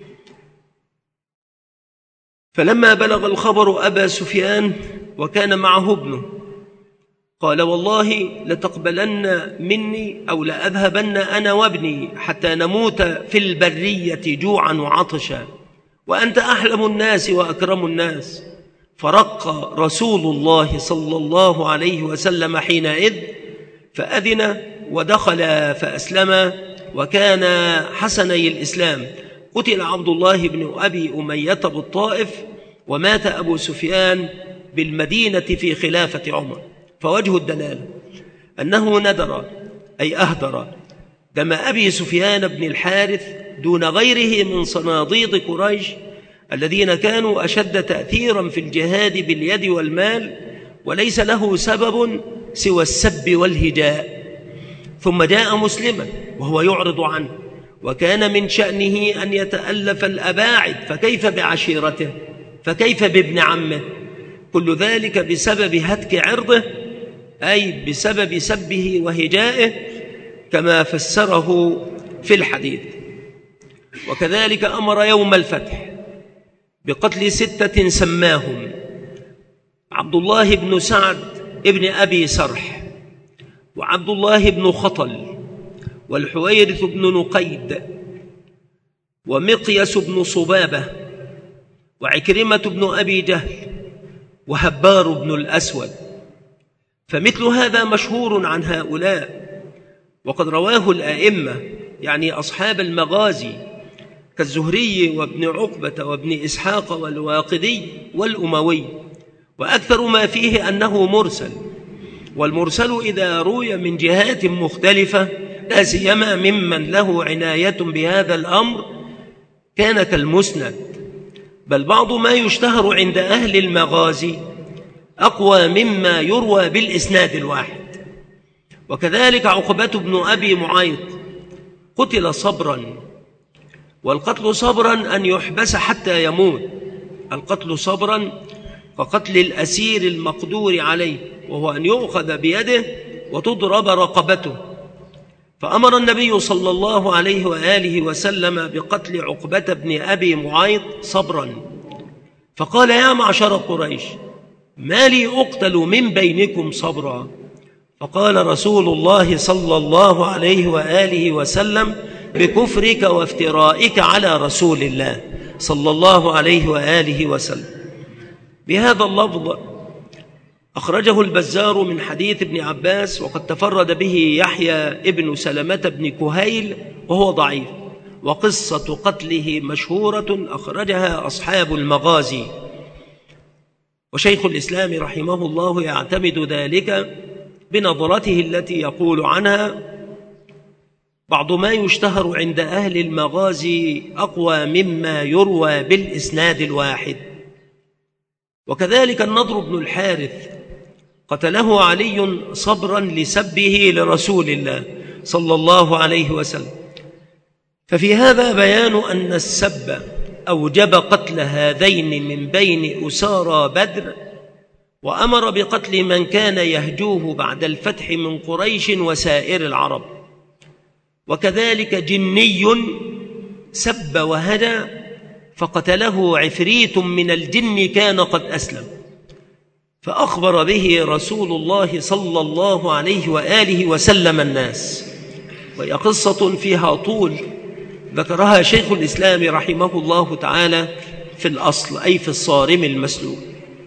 فلما بلغ الخبر أبا سفيان وكان معه ابنه، قال: والله لتقبلن مني أو لأذهبن أنا وابني حتى نموت في البرية جوعا وعطشا، وأنت أحلم الناس وأكرم الناس. فرق رسول الله صلى الله عليه وسلم حينئذ، فأذن ودخل فأسلم، وكان حسني الإسلام. قتل عبد الله بن أبي أمية بالطائف، ومات أبو سفيان بالمدينة في خلافة عمر. فوجه الدلالة أنه ندر أي أهدر دم أبي سفيان بن الحارث دون غيره من صناديد قريش الذين كانوا أشد تأثيرا في الجهاد باليد والمال، وليس له سبب سوى السب والهجاء. ثم جاء مسلما وهو يعرض عنه، وكان من شأنه أن يتألف الأباعد، فكيف بعشيرته، فكيف بابن عمه؟ كل ذلك بسبب هتك عرضه، أي بسبب سبه وهجائه، كما فسره في الحديث. وكذلك أمر يوم الفتح بقتل ستة سماهم: عبد الله بن سعد ابن أبي سرح، وعبد الله بن خطل، والحويرث بن نقيد، ومقيس بن صبابة، وعكرمة بن أبي جهل، وهبار بن الأسود. فمثل هذا مشهور عن هؤلاء، وقد رواه الأئمة يعني أصحاب المغازي كالزهري وابن عقبة وابن إسحاق والواقدي والأموي، وأكثر ما فيه أنه مرسل. والمرسل إذا روي من جهات مختلفة، لا سيما ممن له عناية بهذا الأمر، كان كالمسند، بل بعض ما يشتهر عند أهل المغازي أقوى مما يروى بالإسناد الواحد. وكذلك عقبة بن أبي معيط قتل صبرا، والقتل صبرا أن يحبس حتى يموت، القتل صبرا كقتل الأسير المقدور عليه، وهو أن يؤخذ بيده وتضرب رقبته. فأمر النبي صلى الله عليه وآله وسلم بقتل عقبة بن أبي معيط صبرا، فقال: يا معشر قريش، ما لي أقتل من بينكم صبرا؟ فقال رسول الله صلى الله عليه وآله وسلم: بكفرك وافترائك على رسول الله صلى الله عليه وآله وسلم. بهذا اللفظ أخرجه البزار من حديث ابن عباس، وقد تفرد به يحيى ابن سلمة بن كهيل وهو ضعيف، وقصة قتله مشهورة أخرجها أصحاب المغازي. وشيخ الإسلام رحمه الله يعتمد ذلك بنظرته التي يقول عنها: بعض ما يشتهر عند أهل المغازي أقوى مما يروى بالإسناد الواحد. وكذلك النضر بن الحارث قتله علي صبرا لسبه لرسول الله صلى الله عليه وسلم. ففي هذا بيان أن السب أوجب قتل هذين من بين أسارى بدر، وأمر بقتل من كان يهجوه بعد الفتح من قريش وسائر العرب. وكذلك جني سب وهدى فقتله عفريت من الجن كان قد أسلم، فأخبر به رسول الله صلى الله عليه وآله وسلم الناس. وهي قصة فيها طول ذكرها شيخ الإسلام رحمه الله تعالى في الأصل، أي في الصارم المسلول.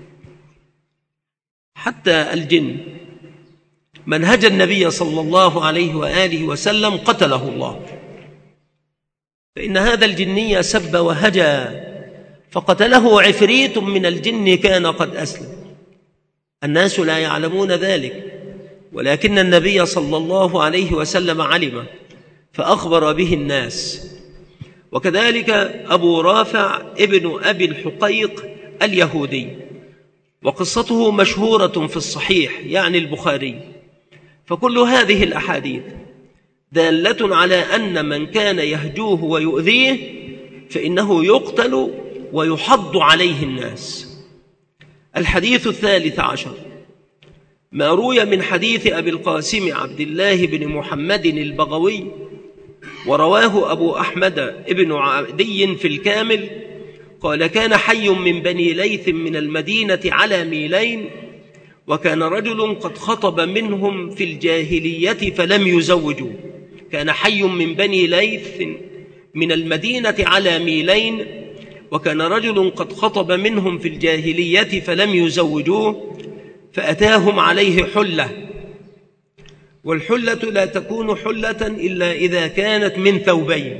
حتى الجن من هجى النبي صلى الله عليه وآله وسلم قتله الله، فإن هذا الجني سب وهجى فقتله عفريت من الجن كان قد أسلم. الناس لا يعلمون ذلك، ولكن النبي صلى الله عليه وسلم علم فأخبر به الناس. وكذلك أبو رافع ابن أبي الحقيق اليهودي، وقصته مشهورة في الصحيح يعني البخاري. فكل هذه الأحاديث دالة على أن من كان يهجوه ويؤذيه فإنه يقتل ويحض عليه الناس. الحديث الثالث عشر ما روي من حديث أبي القاسم عبد الله بن محمد البغوي، ورواه أبو أحمد ابن عدي في الكامل قال: كان حي من بني ليث من المدينة على ميلين، وكان رجل قد خطب منهم في الجاهلية فلم يزوجوا. كان حي من بني ليث من المدينة على ميلين، وكان رجل قد خطب منهم في الجاهلية فلم يزوجوه، فأتاهم عليه حلة، والحلة لا تكون حلة إلا إذا كانت من ثوبين.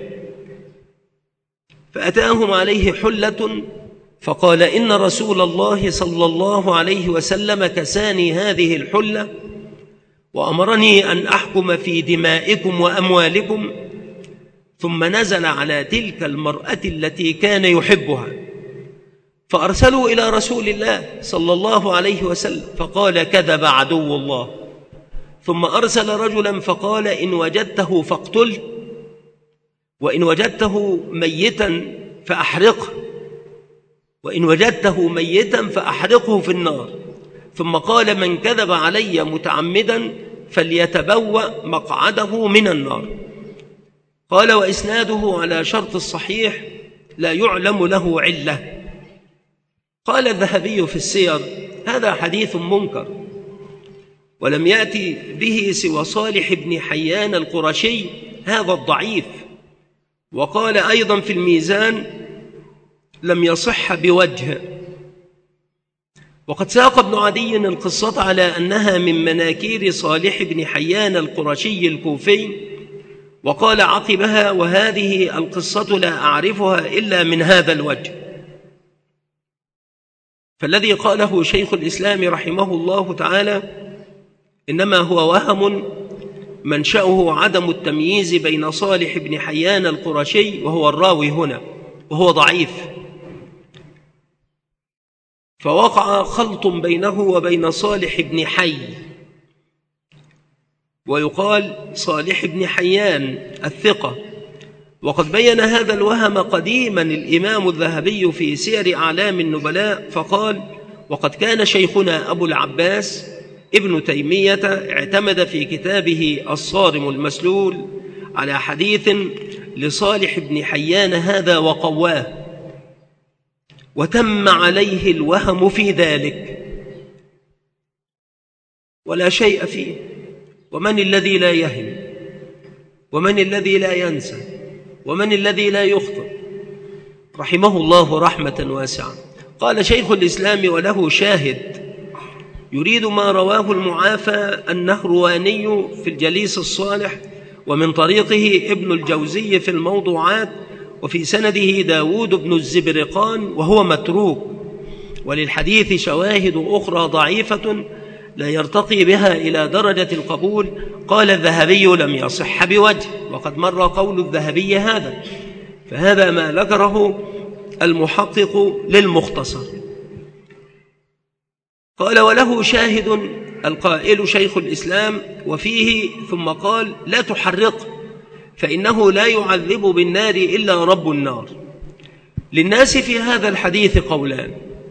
فأتاهم عليه حلة فقال: إن رسول الله صلى الله عليه وسلم كساني هذه الحلة وأمرني أن أحكم في دمائكم وأموالكم. ثم نزل على تلك المرأة التي كان يحبها، فأرسلوا إلى رسول الله صلى الله عليه وسلم فقال: كذب عدو الله. ثم أرسل رجلا فقال: إن وجدته فاقتله، وإن وجدته ميتا فأحرقه، وإن وجدته ميتا فأحرقه في النار. ثم قال: من كذب علي متعمدا فليتبوأ مقعده من النار. قال: وإسناده على شرط الصحيح لا يعلم له علة. قال الذهبي في السير: هذا حديث منكر، ولم يأتي به سوى صالح بن حيان القرشي هذا الضعيف. وقال أيضا في الميزان: لم يصح بوجه. وقد ساق ابن عدي القصة على أنها من مناكير صالح بن حيان القرشي الكوفي، وقال عقبها: وهذه القصة لا أعرفها إلا من هذا الوجه. فالذي قاله شيخ الإسلام رحمه الله تعالى إنما هو وهم منشأه عدم التمييز بين صالح بن حيان القرشي وهو الراوي هنا وهو ضعيف، فوقع خلط بينه وبين صالح بن حي، ويقال صالح بن حيان الثقة. وقد بين هذا الوهم قديما الإمام الذهبي في سير أعلام النبلاء فقال: وقد كان شيخنا أبو العباس ابن تيمية اعتمد في كتابه الصارم المسلول على حديث لصالح بن حيان هذا وقواه، وتم عليه الوهم في ذلك ولا شيء فيه. ومن الذي لا يهم؟ ومن الذي لا ينسى؟ ومن الذي لا يخطئ؟ رحمه الله رحمة واسعة. قال شيخ الإسلام: وله شاهد يريد ما رواه المعافى النهرواني في الجليس الصالح، ومن طريقه ابن الجوزي في الموضوعات، وفي سنده داود بن الزبرقان وهو متروك، وللحديث شواهد أخرى ضعيفة لا يرتقي بها إلى درجة القبول. قال الذهبي: لم يصح بوجه، وقد مر قول الذهبي هذا، فهذا ما ذكره المحقق للمختصر. قال: وله شاهد القائل شيخ الإسلام وفيه، ثم قال: لا تحرقه فإنه لا يعذب بالنار إلا رب النار. للناس في هذا الحديث قولان: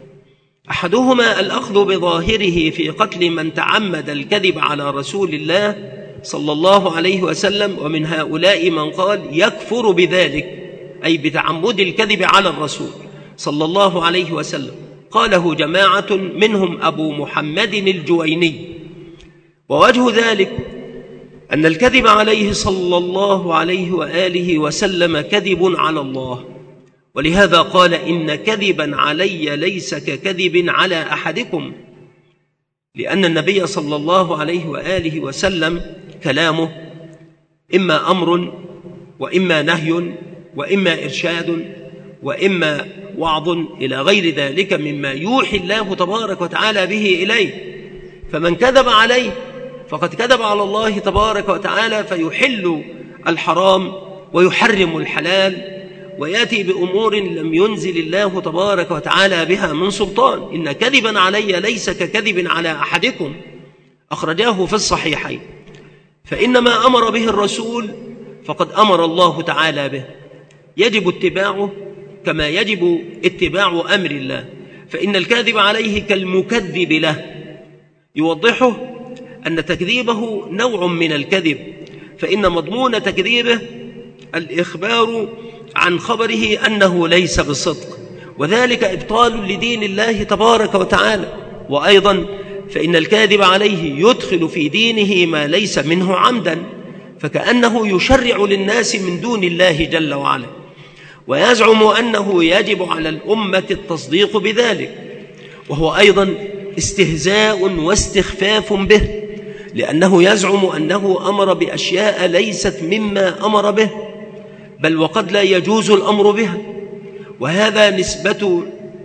أحدهما الأخذ بظاهره في قتل من تعمد الكذب على رسول الله صلى الله عليه وسلم، ومن هؤلاء من قال يكفر بذلك، أي بتعمد الكذب على الرسول صلى الله عليه وسلم. قاله جماعة منهم أبو محمد الجويني. ووجه ذلك أن الكذب عليه صلى الله عليه وآله وسلم كذب على الله، ولهذا قال: إن كذبا علي ليس ككذب على أحدكم، لأن النبي صلى الله عليه وآله وسلم كلامه إما أمر وإما نهي وإما إرشاد وإما وعظ إلى غير ذلك مما يوحي الله تبارك وتعالى به إليه. فمن كذب عليه فقد كذب على الله تبارك وتعالى، فيحل الحرام ويحرم الحلال، ويأتي بأمور لم ينزل الله تبارك وتعالى بها من سلطان. إن كذبا علي ليس ككذب على أحدكم، أخرجاه في الصحيحين. فإنما أمر به الرسول فقد أمر الله تعالى به، يجب اتباعه كما يجب اتباع أمر الله. فإن الكاذب عليه كالمكذب له، يوضحه أن تكذيبه نوع من الكذب، فإن مضمون تكذيبه الإخبار عن خبره أنه ليس بصدق، وذلك إبطال لدين الله تبارك وتعالى. وأيضا فإن الكاذب عليه يدخل في دينه ما ليس منه عمدا، فكأنه يشرع للناس من دون الله جل وعلا، ويزعم أنه يجب على الأمة التصديق بذلك، وهو أيضا استهزاء واستخفاف به، لأنه يزعم أنه أمر بأشياء ليست مما أمر به، بل وقد لا يجوز الأمر بها، وهذا نسبة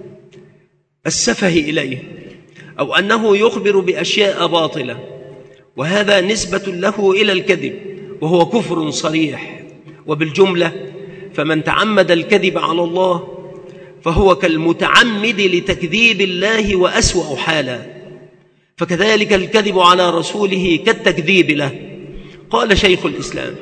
السفه إليه، أو أنه يخبر بأشياء باطلة، وهذا نسبة له إلى الكذب، وهو كفر صريح. وبالجملة فمن تعمد الكذب على الله فهو كالمتعمد لتكذيب الله وأسوأ حالا، فكذلك الكذب على رسوله كالتكذيب له. قال شيخ الإسلام،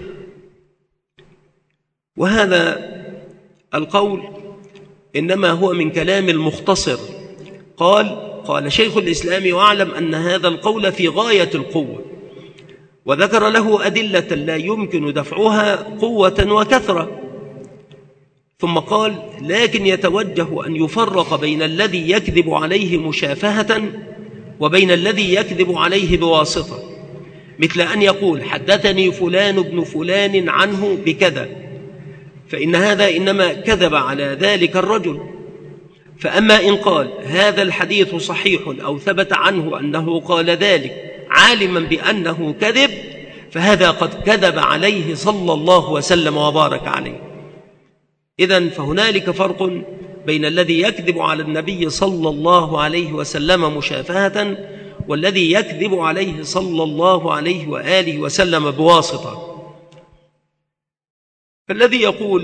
وهذا القول إنما هو من كلام المختصر. قال قال شيخ الإسلام: واعلم أن هذا القول في غاية القوة، وذكر له أدلة لا يمكن دفعها قوة وكثرة. ثم قال: لكن يتوجه أن يفرق بين الذي يكذب عليه مشافهة وبين الذي يكذب عليه بواسطة، مثل أن يقول: حدثني فلان ابن فلان عنه بكذا، فإن هذا إنما كذب على ذلك الرجل. فأما إن قال: هذا الحديث صحيح أو ثبت عنه أنه قال ذلك عالما بأنه كذب، فهذا قد كذب عليه صلى الله وسلم وبارك عليه. إذن فهنالك فرق بين الذي يكذب على النبي صلى الله عليه وسلم مشافهة والذي يكذب عليه صلى الله عليه وآله وسلم بواسطة. فالذي يقول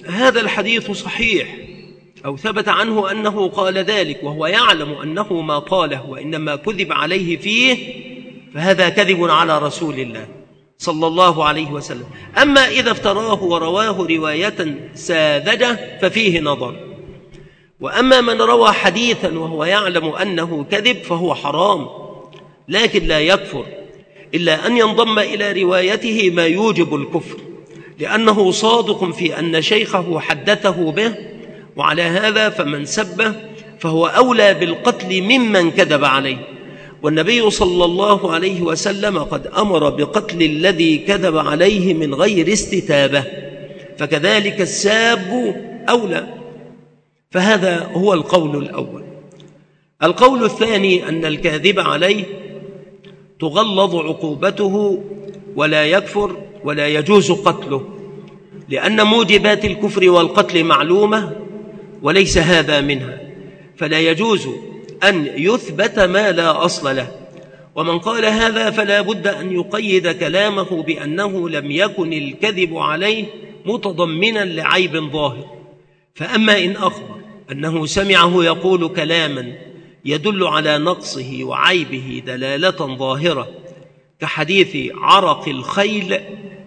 هذا الحديث صحيح أو ثبت عنه أنه قال ذلك وهو يعلم أنه ما قاله وإنما كذب عليه فيه، فهذا كذب على رسول الله صلى الله عليه وسلم. أما إذا افتراه ورواه رواية ساذجة ففيه نظر. وأما من روى حديثا وهو يعلم أنه كذب فهو حرام، لكن لا يكفر إلا أن ينضم إلى روايته ما يوجب الكفر، لأنه صادق في أن شيخه حدثه به، وعلى هذا فمن سبه فهو أولى بالقتل ممن كذب عليه. والنبي صلى الله عليه وسلم قد أمر بقتل الذي كذب عليه من غير استتابة، فكذلك الساب أولى. فهذا هو القول الأول. القول الثاني أن الكاذب عليه تغلظ عقوبته ولا يكفر ولا يجوز قتله، لأن موجبات الكفر والقتل معلومة وليس هذا منها، فلا يجوز أن يثبت ما لا أصل له. ومن قال هذا فلا بد أن يقيد كلامه بأنه لم يكن الكذب عليه متضمنا لعيب ظاهر. فأما إن أخبر أنه سمعه يقول كلاما يدل على نقصه وعيبه دلالة ظاهرة كحديث عرق الخيل،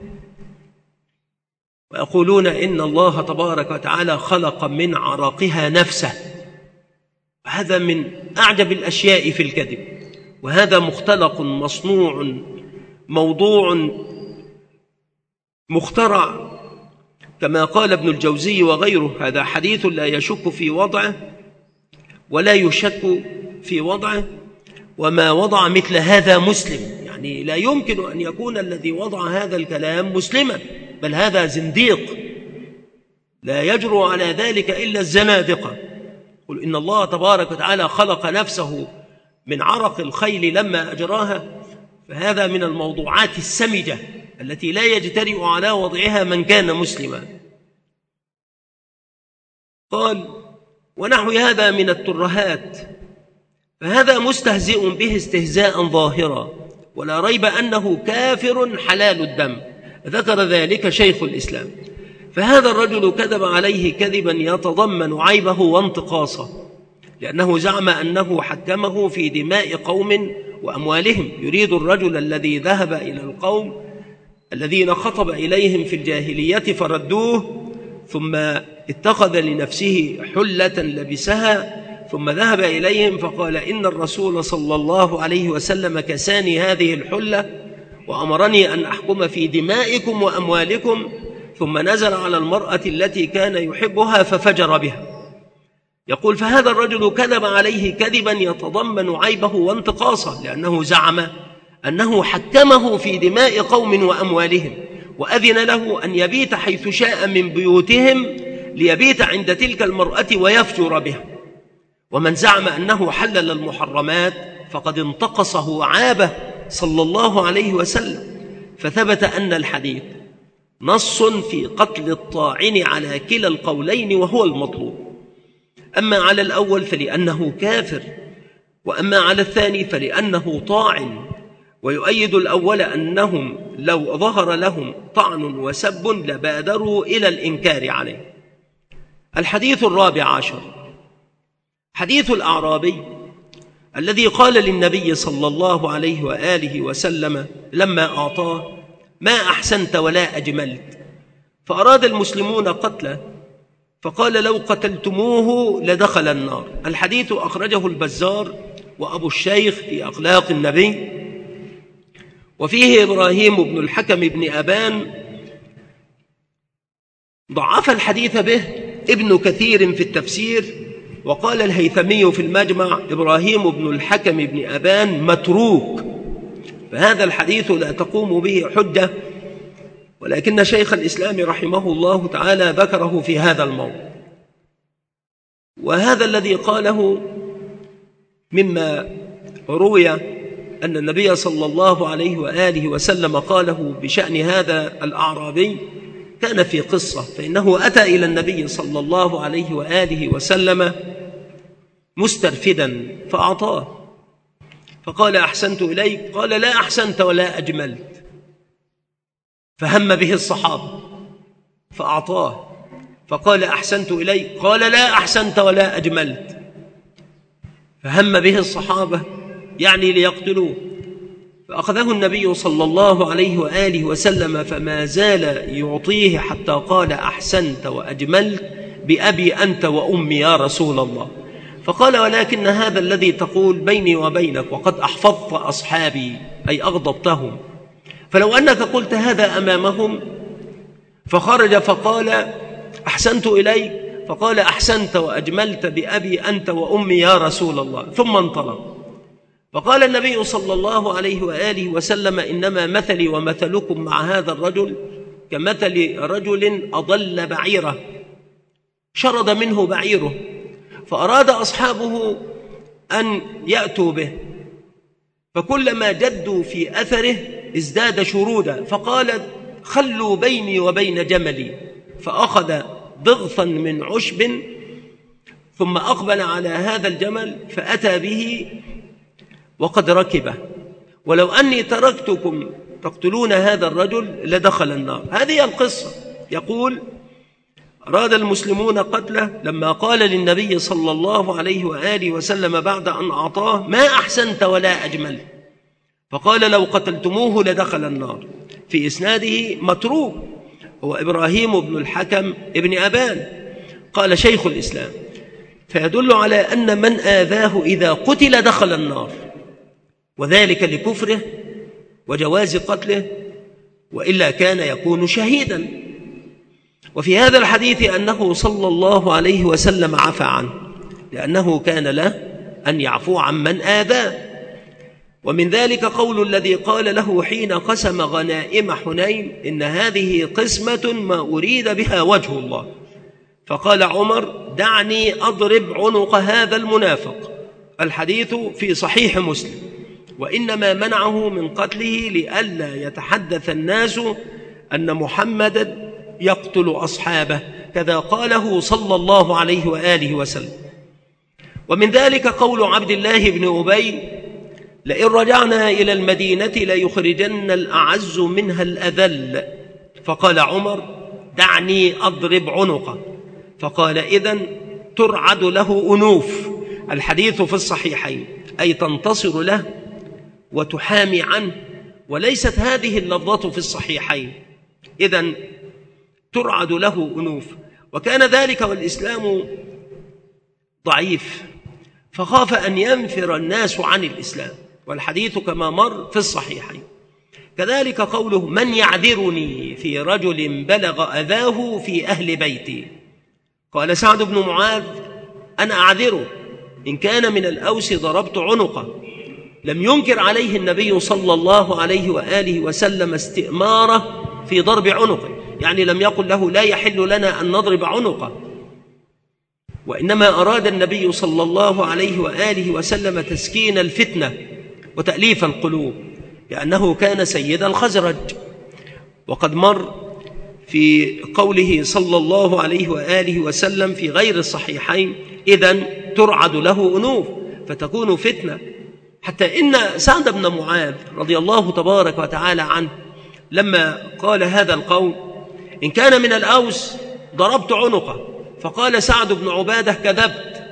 ويقولون إن الله تبارك وتعالى خلق من عرقها نفسه، هذا من أعجب الأشياء في الكذب، وهذا مختلق مصنوع موضوع مخترع كما قال ابن الجوزي وغيره. هذا حديث لا يشك في وضعه ولا يشك في وضعه، وما وضع مثل هذا مسلم، يعني لا يمكن أن يكون الذي وضع هذا الكلام مسلما، بل هذا زنديق لا يجرؤ على ذلك إلا الزنادقة. قل إن الله تبارك وتعالى خلق نفسه من عرق الخيل لما أجراها، فهذا من الموضوعات السمجة التي لا يجترئ على وضعها من كان مسلما. قال ونحو هذا من الترهات، فهذا مستهزئ به استهزاء ظاهرا، ولا ريب أنه كافر حلال الدم، ذكر ذلك شيخ الإسلام. فهذا الرجل كذب عليه كذبا يتضمن عيبه وانتقاصه، لأنه زعم أنه حكمه في دماء قوم وأموالهم. يريد الرجل الذي ذهب إلى القوم الذين خطب إليهم في الجاهلية فردوه، ثم اتخذ لنفسه حلة لبسها، ثم ذهب إليهم فقال إن الرسول صلى الله عليه وسلم كساني هذه الحلة وأمرني أن أحكم في دمائكم وأموالكم، ثم نزل على المرأة التي كان يحبها ففجر بها. يقول فهذا الرجل كذب عليه كذبا يتضمن عيبه وانتقاصه، لأنه زعم أنه حكمه في دماء قوم وأموالهم، وأذن له أن يبيت حيث شاء من بيوتهم ليبيت عند تلك المرأة ويفجر بها. ومن زعم أنه حلل المحرمات فقد انتقصه وعابه صلى الله عليه وسلم. فثبت أن الحديث نص في قتل الطاعن على كلا القولين وهو المطلوب. أما على الأول فلأنه كافر، وأما على الثاني فلأنه طاعن. ويؤيد الأول أنهم لو ظهر لهم طعن وسب لبادروا إلى الإنكار عليه. الحديث الرابع عشر حديث الأعرابي الذي قال للنبي صلى الله عليه وآله وسلم لما أعطاه ما أحسنت ولا أجملت، فأراد المسلمون قتله فقال لو قتلتموه لدخل النار. الحديث أخرجه البزار وأبو الشيخ في أخلاق النبي، وفيه إبراهيم بن الحكم بن أبان ضعف الحديث به ابن كثير في التفسير، وقال الهيثمي في المجمع إبراهيم بن الحكم بن أبان متروك، فهذا الحديث لا تقوم به حجة، ولكن شيخ الإسلام رحمه الله تعالى ذكره في هذا الموضوع. وهذا الذي قاله مما روي أن النبي صلى الله عليه وآله وسلم قاله بشأن هذا الأعرابي كان في قصة، فإنه أتى إلى النبي صلى الله عليه وآله وسلم مسترفدا فأعطاه، فقال أحسنت إليك؟ قال لا أحسنت ولا أجملت. فهم به الصحابة فأعطاه، فقال أحسنت إليك؟ قال لا أحسنت ولا أجملت. فهم به الصحابة يعني ليقتلوه، فأخذه النبي صلى الله عليه وآله وسلم فما زال يعطيه حتى قال أحسنت وأجملت بأبي أنت وأمي يا رسول الله. فقال ولكن هذا الذي تقول بيني وبينك وقد أحفظت أصحابي، أي أغضبتهم، فلو أنك قلت هذا أمامهم. فخرج فقال أحسنت إليك؟ فقال أحسنت وأجملت بأبي أنت وأمي يا رسول الله، ثم انطلق. فقال النبي صلى الله عليه وآله وسلم إنما مثلي ومثلكم مع هذا الرجل كمثل رجل أضل بعيره، شرد منه بعيره، فأراد أصحابه أن يأتوا به، فكلما جدوا في أثره ازداد شرودا، فقال خلوا بيني وبين جملي، فأخذ ضغثا من عشب ثم أقبل على هذا الجمل فأتى به وقد ركبه، ولو أني تركتكم تقتلون هذا الرجل لدخل النار. هذه القصة. يقول أراد المسلمون قتله لما قال للنبي صلى الله عليه وآله وسلم بعد أن أعطاه ما أحسنت ولا أجمل، فقال لو قتلتموه لدخل النار. في إسناده متروك هو إبراهيم بن الحكم ابن أبان. قال شيخ الإسلام فيدل على أن من آذاه إذا قتل دخل النار، وذلك لكفره وجواز قتله، وإلا كان يكون شهيدا. وفي هذا الحديث أنه صلى الله عليه وسلم عفى عنه، لأنه كان له أن يعفو عن من آذاه. ومن ذلك قول الذي قال له حين قسم غنائم حنين إن هذه قسمة ما أريد بها وجه الله، فقال عمر دعني أضرب عنق هذا المنافق. الحديث في صحيح مسلم. وإنما منعه من قتله لئلا يتحدث الناس أن محمدا يقتل أصحابه، كذا قاله صلى الله عليه وآله وسلم. ومن ذلك قول عبد الله بن أبي لئن رجعنا إلى المدينة ليخرجن الأعز منها الأذل، فقال عمر دعني أضرب عنقه، فقال إذن ترعد له أنوف. الحديث في الصحيحين، أي تنتصر له وتحامي عنه، وليست هذه اللفظة في الصحيحين. إذن ترعد له أنوف. وكان ذلك والإسلام ضعيف، فخاف أن ينفر الناس عن الإسلام، والحديث كما مر في الصحيحين. كذلك قوله من يعذرني في رجل بلغ أذاه في أهل بيتي. قال سعد بن معاذ أنا أعذره، إن كان من الأوس ضربت عنقه. لم ينكر عليه النبي صلى الله عليه وآله وسلم استئماره في ضرب عنقه، يعني لم يقل له لا يحل لنا أن نضرب عنقه، وإنما أراد النبي صلى الله عليه وآله وسلم تسكين الفتنة وتأليف القلوب، لأنه كان سيد الخزرج. وقد مر في قوله صلى الله عليه وآله وسلم في غير الصحيحين إذن ترعد له أنوف، فتكون فتنة. حتى إن سعد بن معاذ رضي الله تبارك وتعالى عنه لما قال هذا القول إن كان من الأوس ضربت عنقه، فقال سعد بن عبادة كذبت،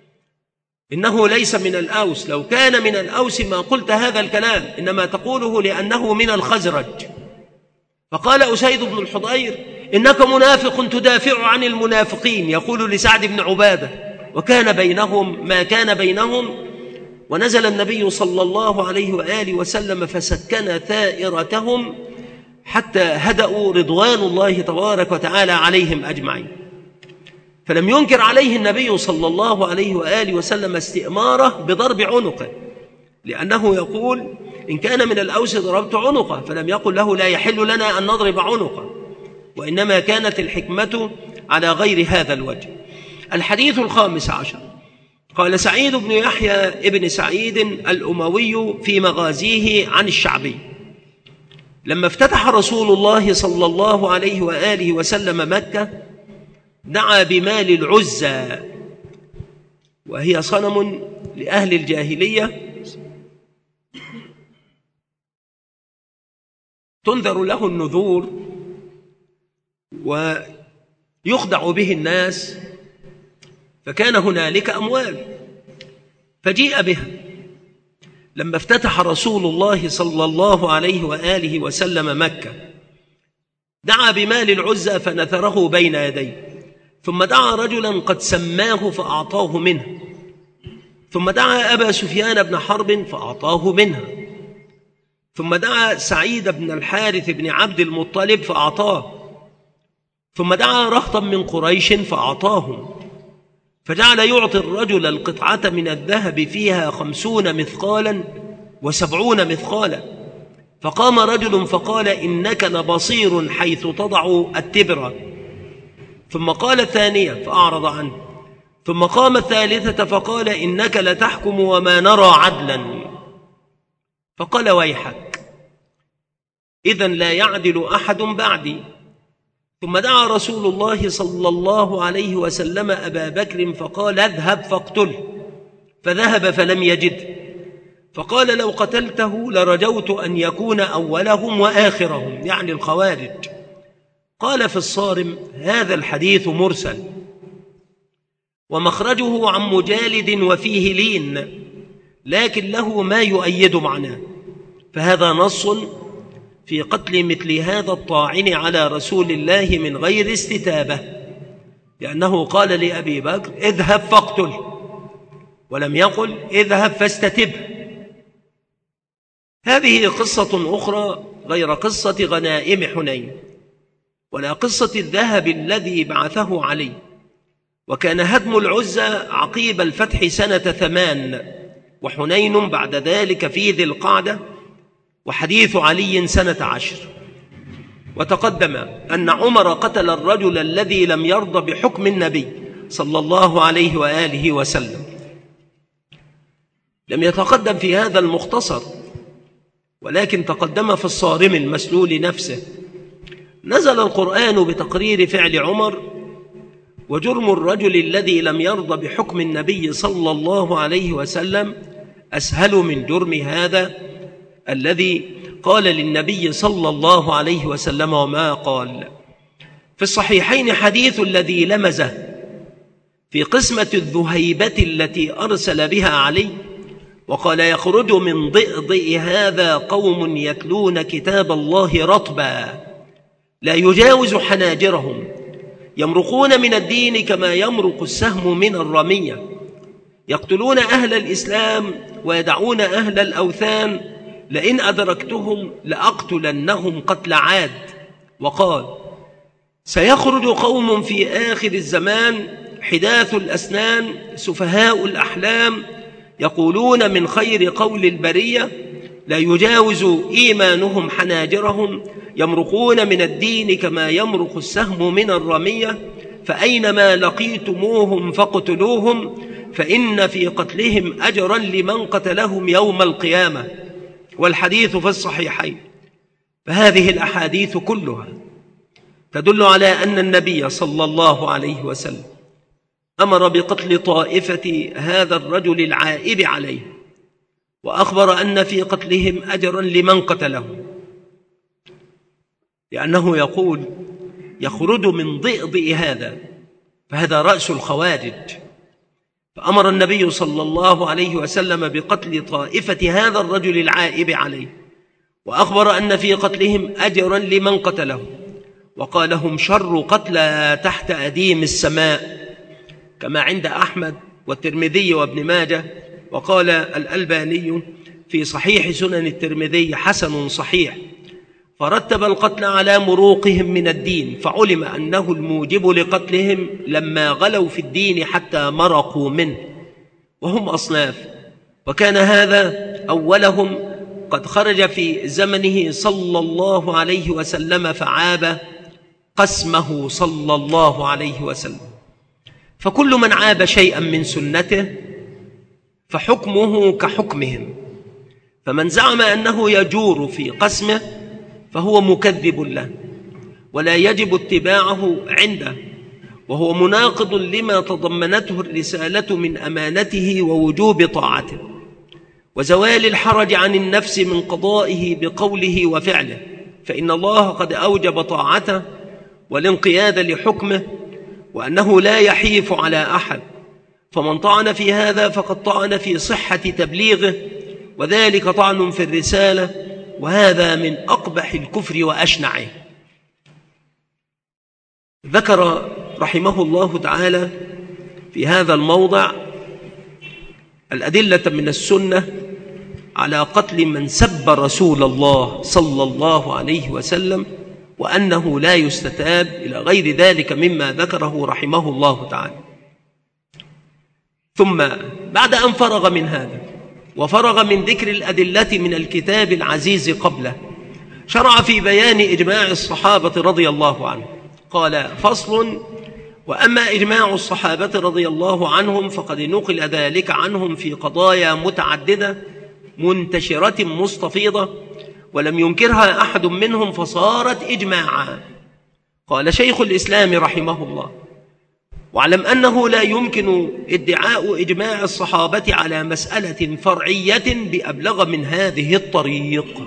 إنه ليس من الأوس، لو كان من الأوس ما قلت هذا الكلام، إنما تقوله لأنه من الخزرج. فقال أسيد بن الحضير إنك منافق تدافع عن المنافقين، يقول لسعد بن عبادة، وكان بينهم ما كان بينهم. ونزل النبي صلى الله عليه وآله وسلم فسكن ثائرتهم حتى هدأوا رضوان الله تبارك وتعالى عليهم أجمعين. فلم ينكر عليه النبي صلى الله عليه وآله وسلم استئماره بضرب عنقه، لأنه يقول إن كان من الأوس ضربت عنقه، فلم يقل له لا يحل لنا أن نضرب عنقه، وإنما كانت الحكمة على غير هذا الوجه. الحديث الخامس عشر. قال سعيد بن يحيى ابن سعيد الأموي في مغازيه عن الشعبي لما افتتح رسول الله صلى الله عليه وآله وسلم مكة دعا بمال العزى، وهي صنم لأهل الجاهلية تنذر له النذور، يخدع به الناس، فكان هنالك أموال فجيء بها. لما افتتح رسول الله صلى الله عليه وآله وسلم مكة دعا بمال العزى فنثره بين يديه، ثم دعا رجلا قد سماه فأعطاه منه، ثم دعا أبا سفيان بن حرب فأعطاه منها، ثم دعا سعيد بن الحارث بن عبد المطلب فأعطاه، ثم دعا رهطا من قريش فأعطاهم، فجعل يعطي الرجل القطعة من الذهب فيها خمسون مثقالا وسبعون مثقالا. فقام رجل فقال: إنك لبصير حيث تضع التبرة. ثم قال الثانية فأعرض عنه، ثم قام الثالثة فقال: إنك لتحكم وما نرى عدلا. فقال: ويحك، إذن لا يعدل أحد بعدي. ثم دعا رسول الله صلى الله عليه وسلم أبا بكر فقال: اذهب فاقتله، فذهب فلم يجد، فقال: لو قتلته لرجوت أن يكون أولهم وآخرهم، يعني الخوارج. قال في الصارم: هذا الحديث مرسل ومخرجه عن مجالد وفيه لين، لكن له ما يؤيد معناه، فهذا نص في قتل مثل هذا الطاعن على رسول الله من غير استتابة، لأنه قال لأبي بكر: اذهب فاقتل، ولم يقل اذهب فاستتب. هذه قصة أخرى غير قصة غنائم حنين، ولا قصة الذهب الذي بعثه علي. وكان هدم العزى عقيب الفتح سنة ثمان، وحنين بعد ذلك في ذي القعدة، وحديث علي سنة عشر. وتقدم أن عمر قتل الرجل الذي لم يرضى بحكم النبي صلى الله عليه وآله وسلم. لم يتقدم في هذا المختصر، ولكن تقدم في الصارم المسلول نفسه. نزل القرآن بتقرير فعل عمر، وجرم الرجل الذي لم يرضى بحكم النبي صلى الله عليه وسلم أسهل من جرم هذا الذي قال للنبي صلى الله عليه وسلم وما قال. في الصحيحين حديث الذي لمزه في قسمة الذهيبة التي أرسل بها علي، وقال: يخرج من ضئضئ هذا قوم يتلون كتاب الله رطبا لا يجاوز حناجرهم، يمرقون من الدين كما يمرق السهم من الرمية، يقتلون أهل الإسلام ويدعون أهل الأوثان، لئن أدركتهم لأقتلنهم قتل عاد. وقال: سيخرج قوم في آخر الزمان حداث الأسنان سفهاء الأحلام، يقولون من خير قول البرية، لا يجاوز إيمانهم حناجرهم، يمرقون من الدين كما يمرق السهم من الرمية، فأينما لقيتموهم فاقتلوهم، فإن في قتلهم أجرا لمن قتلهم يوم القيامة. والحديث في الصحيحين. فهذه الأحاديث كلها تدل على أن النبي صلى الله عليه وسلم أمر بقتل طائفة هذا الرجل العائب عليه، وأخبر أن في قتلهم أجرا لمن قتلهم، لأنه يقول: يخرج من ضئضئ هذا، فهذا رأس الخوارج. فأمر النبي صلى الله عليه وسلم بقتل طائفة هذا الرجل العائب عليه، وأخبر أن في قتلهم أجرا لمن قتلهم، وقال: هم شر قتلى تحت أديم السماء، كما عند أحمد والترمذي وابن ماجه. وقال الألباني في صحيح سنن الترمذي: حسن صحيح. فرتب القتل على مروقهم من الدين، فعلم أنه الموجب لقتلهم لما غلوا في الدين حتى مرقوا منه، وهم أصناف. وكان هذا أولهم قد خرج في زمنه صلى الله عليه وسلم فعاب قسمه صلى الله عليه وسلم. فكل من عاب شيئا من سنته فحكمه كحكمهم، فمن زعم أنه يجور في قسمه فهو مكذب له، ولا يجب اتباعه عنده، وهو مناقض لما تضمنته الرسالة من أمانته ووجوب طاعته، وزوال الحرج عن النفس من قضائه بقوله وفعله، فإن الله قد أوجب طاعته والانقياد لحكمه، وأنه لا يحيف على أحد، فمن طعن في هذا فقد طعن في صحة تبليغه، وذلك طعن في الرسالة، وهذا من أقبح الكفر وأشنعه. ذكر رحمه الله تعالى في هذا الموضع الأدلة من السنة على قتل من سب رسول الله صلى الله عليه وسلم، وأنه لا يستتاب إلى غير ذلك مما ذكره رحمه الله تعالى. ثم بعد أن فرغ من هذا وفرغ من ذكر الأدلة من الكتاب العزيز قبله، شرع في بيان إجماع الصحابة رضي الله عنهم. قال: فصل: وأما إجماع الصحابة رضي الله عنهم فقد نقل ذلك عنهم في قضايا متعددة منتشرة مستفيضة ولم ينكرها أحد منهم فصارت إجماعا. قال شيخ الإسلام رحمه الله: واعلم أنه لا يمكن ادعاء إجماع الصحابة على مسألة فرعية بأبلغ من هذه الطريق،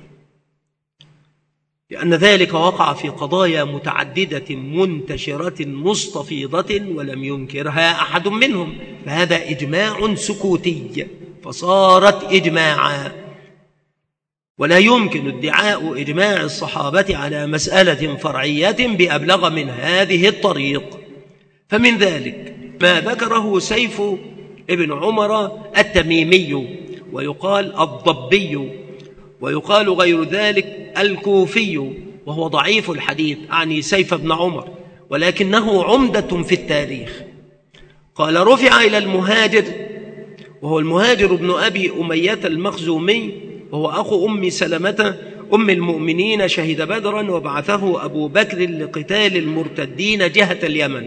لأن ذلك وقع في قضايا متعددة منتشرة مستفيضة ولم ينكرها أحد منهم، فهذا إجماع سكوتي فصارت إجماعا. ولا يمكن ادعاء إجماع الصحابة على مسألة فرعية بأبلغ من هذه الطريق. فمن ذلك ما ذكره سيف ابن عمر التميمي، ويقال الضبي، ويقال غير ذلك الكوفي، وهو ضعيف الحديث، أعني سيف بن عمر، ولكنه عمدة في التاريخ. قال: رفع إلى المهاجر، وهو المهاجر بن أبي أمية المخزومي، وهو أخو أم سلمة أم المؤمنين، شهد بدرا وبعثه أبو بكر لقتال المرتدين جهة اليمن.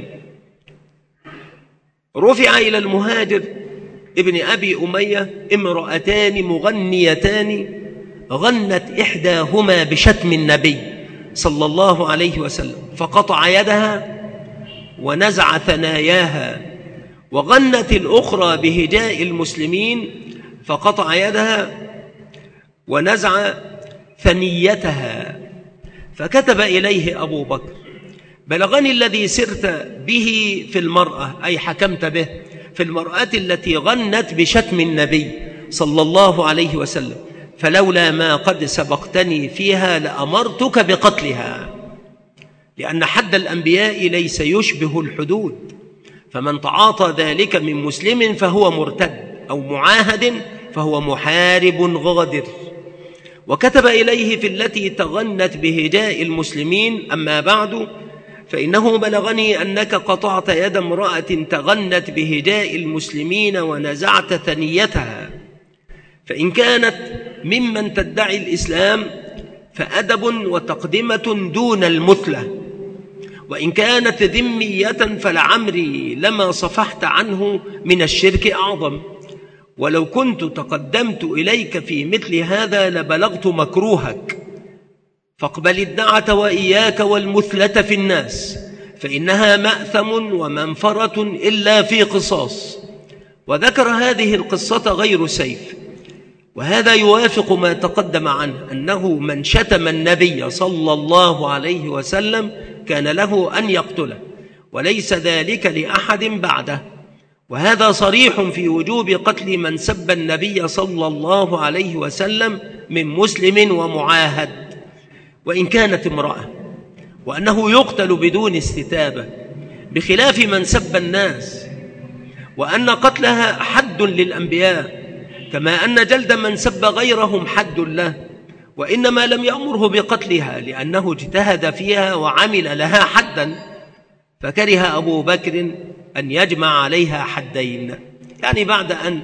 رفع إلى المهاجر ابن أبي أمية امرأتان مغنيتان غنت إحداهما بشتم النبي صلى الله عليه وسلم فقطع يدها ونزع ثناياها، وغنت الأخرى بهجاء المسلمين فقطع يدها ونزع ثنيتها. فكتب إليه أبو بكر: بلغني الذي سرت به في المرأة، أي حكمت به في المرأة التي غنت بشتم النبي صلى الله عليه وسلم، فلولا ما قد سبقتني فيها لأمرتك بقتلها، لأن حد الأنبياء ليس يشبه الحدود، فمن تعاطى ذلك من مسلم فهو مرتد، أو معاهد فهو محارب غادر. وكتب إليه في التي تغنت بهجاء المسلمين: أما بعد، فإنه بلغني أنك قطعت يد امرأة تغنت بهجاء المسلمين ونزعت ثنيتها، فإن كانت ممن تدعي الإسلام فأدب وتقدمة دون المثلة، وإن كانت ذمية فلعمري لما صفحت عنه من الشرك أعظم، ولو كنت تقدمت إليك في مثل هذا لبلغت مكروهك، فاقبل الدعة وإياك والمثلة في الناس، فإنها مأثم ومنفرة إلا في قصاص. وذكر هذه القصة غير سيف، وهذا يوافق ما تقدم عنه، أنه من شتم النبي صلى الله عليه وسلم كان له أن يقتله، وليس ذلك لأحد بعده. وهذا صريح في وجوب قتل من سب النبي صلى الله عليه وسلم من مسلم ومعاهد، وإن كانت امرأة، وأنه يقتل بدون استتابة، بخلاف من سب الناس، وأن قتلها حد للأنبياء، كما أن جلد من سب غيرهم حد له، وإنما لم يأمره بقتلها لأنه اجتهد فيها وعمل لها حدا، فكره أبو بكر أن يجمع عليها حدين، يعني بعد أن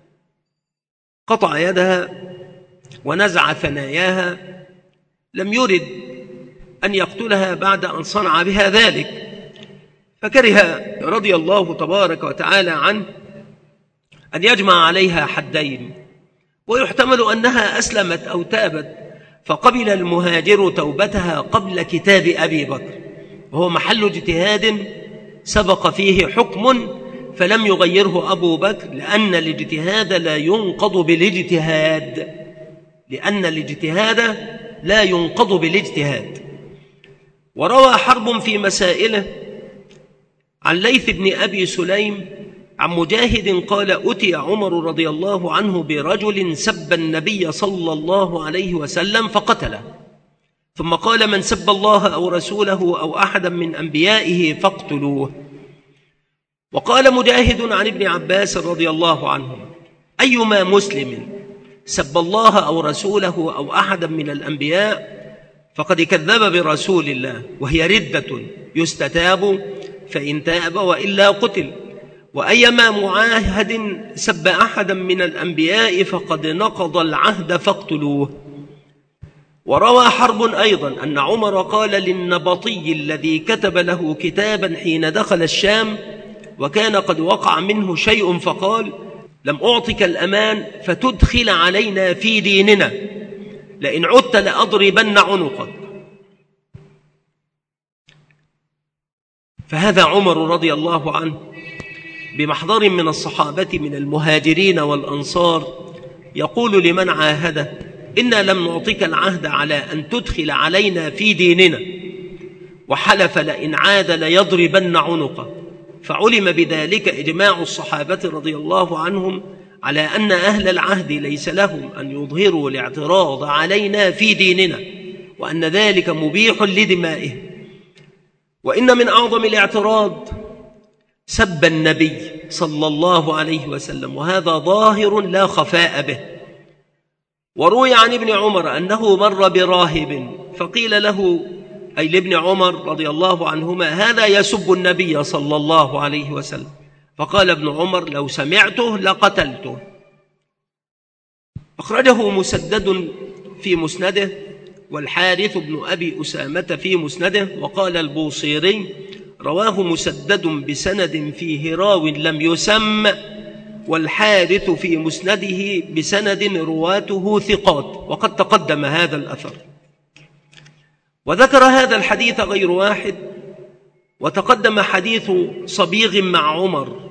قطع يدها ونزع ثناياها لم يرد أن يقتلها بعد أن صنع بها ذلك، فكره رضي الله تبارك وتعالى عنه أن يجمع عليها حدين. ويحتمل أنها أسلمت أو تابت، فقبل المهاجر توبتها قبل كتاب أبي بكر، وهو محل اجتهاد سبق فيه حكم فلم يغيره أبو بكر، لأن الاجتهاد لا ينقض بالاجتهاد لأن الاجتهاد لا ينقض بالاجتهاد. وروى حرب في مسائله عن ليث بن أبي سليم عن مجاهد قال أتي عمر رضي الله عنه برجل سب النبي صلى الله عليه وسلم فقتله، ثم قال من سب الله أو رسوله أو أحدا من أنبيائه فاقتلوه. وقال مجاهد عن ابن عباس رضي الله عنهما أيما مسلم سب الله أو رسوله أو أحدا من الأنبياء فقد كذب برسول الله، وهي ردة يستتاب فإن تاب وإلا قتل. وأيما معاهد سب أحدا من الأنبياء فقد نقض العهد فاقتلوه. وروى حرب أيضا أن عمر قال للنبطي الذي كتب له كتابا حين دخل الشام وكان قد وقع منه شيء فقال لم أعطك الأمان فتدخل علينا في ديننا، لئن عدت لأضربن عنقك. فهذا عمر رضي الله عنه بمحضر من الصحابة من المهاجرين والأنصار يقول لمن عاهده إنا لم نعطيك العهد على أن تدخل علينا في ديننا، وحلف لئن عاد ليضربن عنقه. فعلم بذلك إجماع الصحابة رضي الله عنهم على أن أهل العهد ليس لهم أن يظهروا الاعتراض علينا في ديننا، وأن ذلك مبيح لدمائهم. وإن من أعظم الاعتراض سب النبي صلى الله عليه وسلم، وهذا ظاهر لا خفاء به. وروي عن ابن عمر أنه مر براهب فقيل له أي لابن عمر رضي الله عنهما هذا يسب النبي صلى الله عليه وسلم، فقال ابن عمر لو سمعته لقتلته. أخرجه مسدد في مسنده والحارث بن أبي أسامة في مسنده. وقال البوصيري رواه مسدد بسند فيه راو لم يسم، والحارث في مسنده بسند رواته ثقات، وقد تقدم هذا الأثر. وذكر هذا الحديث غير واحد، وتقدم حديث صبيغ مع عمر،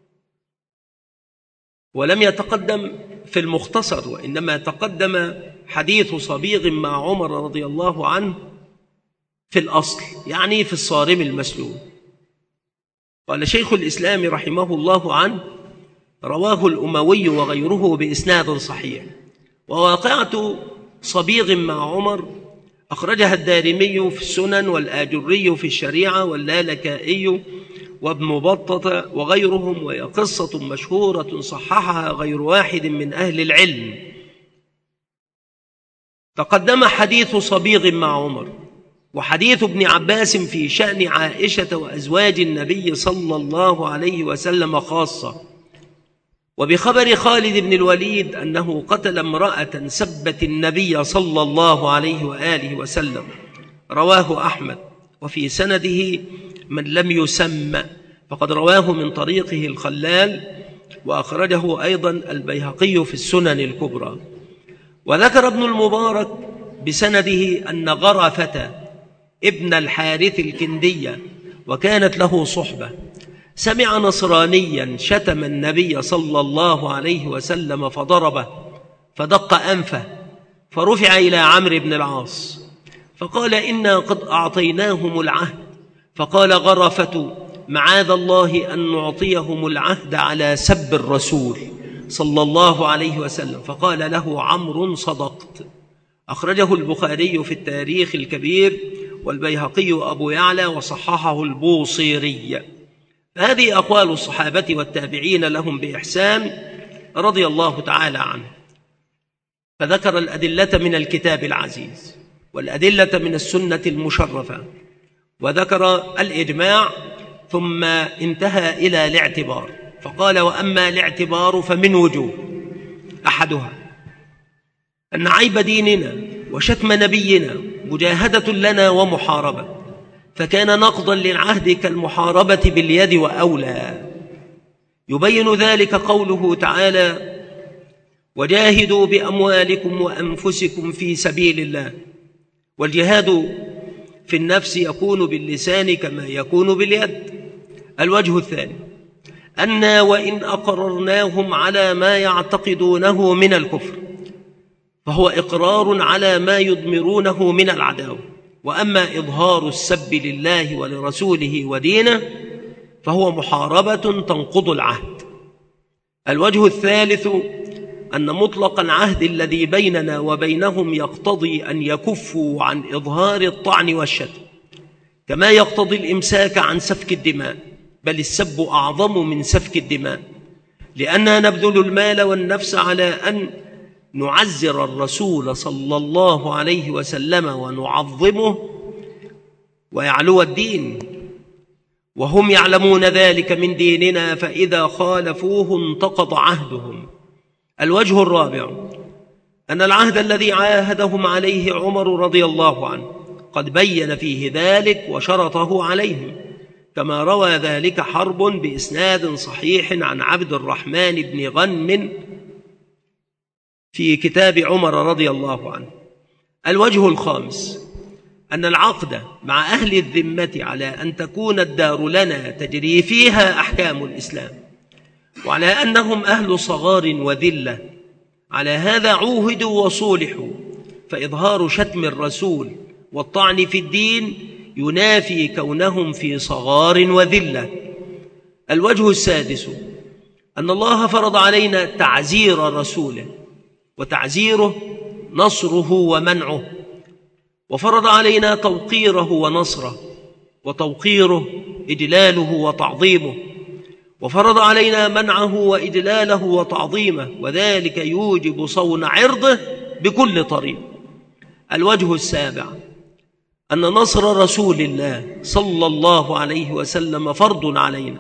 ولم يتقدم في المختصر، وإنما تقدم حديث صبيغ مع عمر رضي الله عنه في الأصل، يعني في الصارم المسلول. قال شيخ الإسلام رحمه الله عنه رواه الأموي وغيره بإسناد صحيح. وواقعة صبيغ مع عمر أخرجها الدارمي في السنن والآجري في الشريعة واللالكائي وابن بطة وغيرهم، وهي قصة مشهورة صححها غير واحد من أهل العلم. تقدم حديث صبيغ مع عمر، وحديث ابن عباس في شأن عائشة وأزواج النبي صلى الله عليه وسلم خاصة. وبخبر خالد بن الوليد أنه قتل امرأة سبت النبي صلى الله عليه وآله وسلم رواه أحمد، وفي سنده من لم يسم، فقد رواه من طريقه الخلال، وأخرجه أيضا البيهقي في السنن الكبرى. وذكر ابن المبارك بسنده أن غرفة ابن الحارث الكندية وكانت له صحبة سمع نصرانيا شتم النبي صلى الله عليه وسلم فضربه فدق أنفه، فرفع إلى عمرو بن العاص فقال إنا قد أعطيناهم العهد، فقال غرفة معاذ الله أن نعطيهم العهد على سب الرسول صلى الله عليه وسلم، فقال له عمرو صدقت. أخرجه البخاري في التاريخ الكبير والبيهقي أبو يعلى وصححه البوصيري. هذه أقوال الصحابة والتابعين لهم بإحسان رضي الله تعالى عنه. فذكر الأدلة من الكتاب العزيز والأدلة من السنة المشرفة، وذكر الإجماع، ثم انتهى إلى الاعتبار، فقال وأما الاعتبار فمن وجوه: أحدها أن عيب ديننا وشتم نبينا مجاهدة لنا ومحاربة، فكان نقضا للعهد كالمحاربة باليد وأولى. يبين ذلك قوله تعالى: وجاهدوا بأموالكم وأنفسكم في سبيل الله. والجهاد في النفس يكون باللسان كما يكون باليد. الوجه الثاني أن وإن أقررناهم على ما يعتقدونه من الكفر فهو إقرار على ما يضمرونه من العداوة، وأما إظهار السب لله ولرسوله ودينه فهو محاربة تنقض العهد. الوجه الثالث أن مطلق العهد الذي بيننا وبينهم يقتضي أن يكفوا عن إظهار الطعن والشتم، كما يقتضي الإمساك عن سفك الدماء، بل السب أعظم من سفك الدماء، لأننا نبذل المال والنفس على أن نعزر الرسول صلى الله عليه وسلم ونعظمه ويعلو الدين، وهم يعلمون ذلك من ديننا، فإذا خالفوه انتقض عهدهم. الوجه الرابع أن العهد الذي عاهدهم عليه عمر رضي الله عنه قد بين فيه ذلك وشرطه عليهم، كما روى ذلك حرب بإسناد صحيح عن عبد الرحمن بن غنم في كتاب عمر رضي الله عنه. الوجه الخامس أن العقد مع أهل الذمة على أن تكون الدار لنا تجري فيها أحكام الإسلام، وعلى أنهم أهل صغار وذلة، على هذا عوهدوا وصولحوا، فإظهار شتم الرسول والطعن في الدين ينافي كونهم في صغار وذلة. الوجه السادس أن الله فرض علينا تعزير رسوله، وتعزيره نصره ومنعه، وفرض علينا توقيره ونصره، وتوقيره إجلاله وتعظيمه، وفرض علينا منعه وإجلاله وتعظيمه، وذلك يوجب صون عرضه بكل طريق. الوجه السابع أن نصر رسول الله صلى الله عليه وسلم فرض علينا،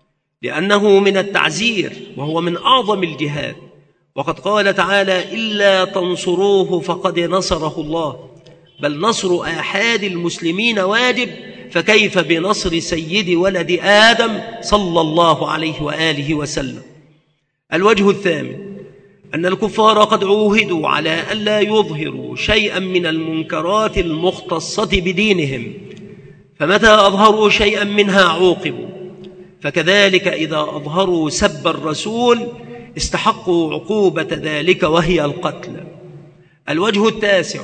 لأنه من التعزير وهو من أعظم الجهاد، وقد قال تعالى: إلا تنصروه فقد نصره الله، بل نصر آحاد المسلمين واجب، فكيف بنصر سيد ولد آدم صلى الله عليه وآله وسلم. الوجه الثامن أن الكفار قد عوهدوا على ألا يظهروا شيئا من المنكرات المختصة بدينهم، فمتى أظهروا شيئا منها عوقبوا، فكذلك إذا أظهروا سب الرسول استحقوا عقوبة ذلك وهي القتل. الوجه التاسع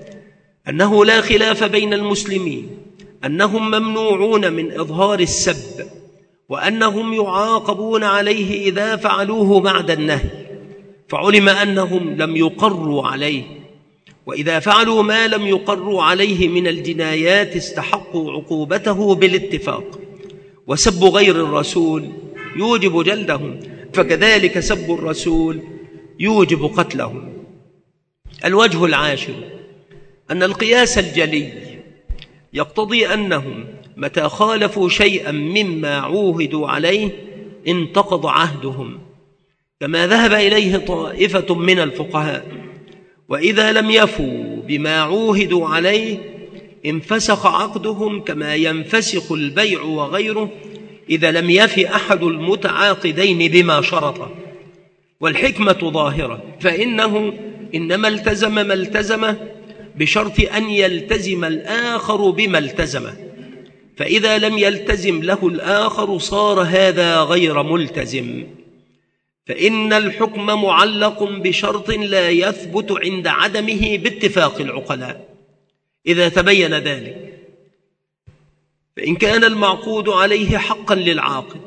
أنه لا خلاف بين المسلمين أنهم ممنوعون من إظهار السب، وأنهم يعاقبون عليه إذا فعلوه بعد النهي، فعلم أنهم لم يقروا عليه، وإذا فعلوا ما لم يقروا عليه من الجنايات استحقوا عقوبته بالاتفاق. وسب غير الرسول يوجب جلدهم، فكذلك سب الرسول يوجب قتلهم. الوجه العاشر أن القياس الجلي يقتضي أنهم متى خالفوا شيئا مما عوهدوا عليه انتقض عهدهم، كما ذهب إليه طائفة من الفقهاء، وإذا لم يفوا بما عوهدوا عليه انفسخ عقدهم، كما ينفسخ البيع وغيره إذا لم يف أحد المتعاقدين بما شرطه. والحكمة ظاهرة، فإنه إنما التزم ما التزمه بشرط أن يلتزم الآخر بما التزمه، فإذا لم يلتزم له الآخر صار هذا غير ملتزم، فإن الحكم معلق بشرط لا يثبت عند عدمه باتفاق العقلاء. إذا تبين ذلك فإن كان المعقود عليه حقا للعاقد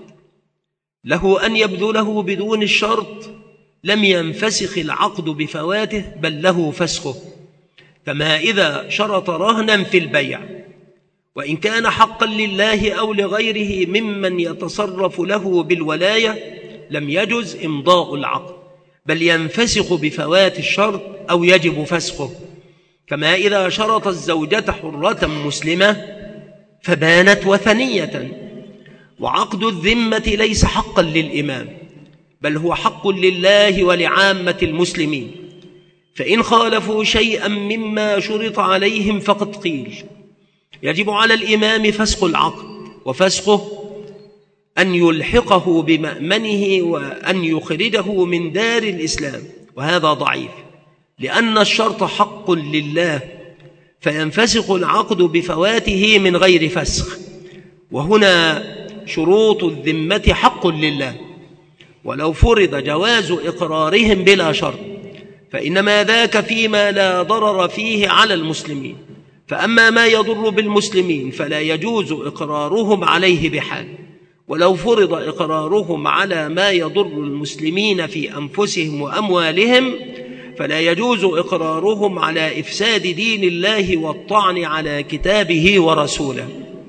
له أن يبذله بدون الشرط لم ينفسخ العقد بفواته، بل له فسخه، كما إذا شرط رهنا في البيع، وإن كان حقا لله أو لغيره ممن يتصرف له بالولاية لم يجز إمضاء العقد، بل ينفسخ بفوات الشرط أو يجب فسخه، كما إذا شرط الزوجة حرة مسلمة فبانت وثنية. وعقد الذمة ليس حقا للإمام، بل هو حق لله ولعامة المسلمين، فإن خالفوا شيئا مما شرط عليهم فقد قيل يجب على الإمام فسخ العقد، وفسخه أن يلحقه بمأمنه وأن يخرجه من دار الإسلام، وهذا ضعيف، لأن الشرط حق لله فينفسخ العقد بفواته من غير فسخ. وهنا شروط الذمة حق لله، ولو فرض جواز إقرارهم بلا شرط فإنما ذاك فيما لا ضرر فيه على المسلمين، فأما ما يضر بالمسلمين فلا يجوز إقرارهم عليه بحال، ولو فرض إقرارهم على ما يضر المسلمين في أنفسهم وأموالهم فلا يجوز إقرارهم على إفساد دين الله والطعن على كتابه ورسوله.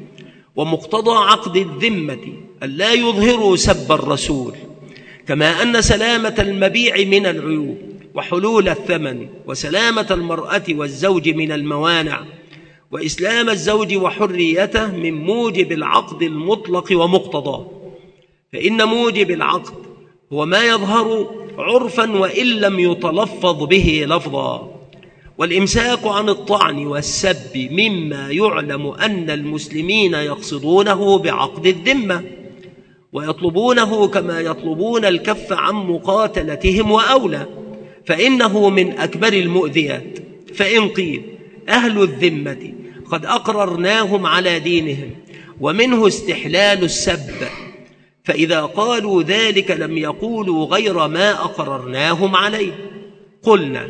ومقتضى عقد الذمة ألا يظهروا سب الرسول، كما أن سلامة المبيع من العيوب وحلول الثمن وسلامة المرأة والزوج من الموانع وإسلام الزوج وحريته من موجب العقد المطلق ومقتضاه، فإن موجب العقد هو ما يظهر عرفا وإن لم يتلفظ به لفظا. والإمساك عن الطعن والسب مما يعلم أن المسلمين يقصدونه بعقد الذمة ويطلبونه كما يطلبون الكف عن مقاتلتهم وأولى، فإنه من أكبر المؤذيات. فإن قيل أهل الذمة قد أقررناهم على دينهم ومنه استحلال السب، فإذا قالوا ذلك لم يقولوا غير ما أقررناهم عليه. قلنا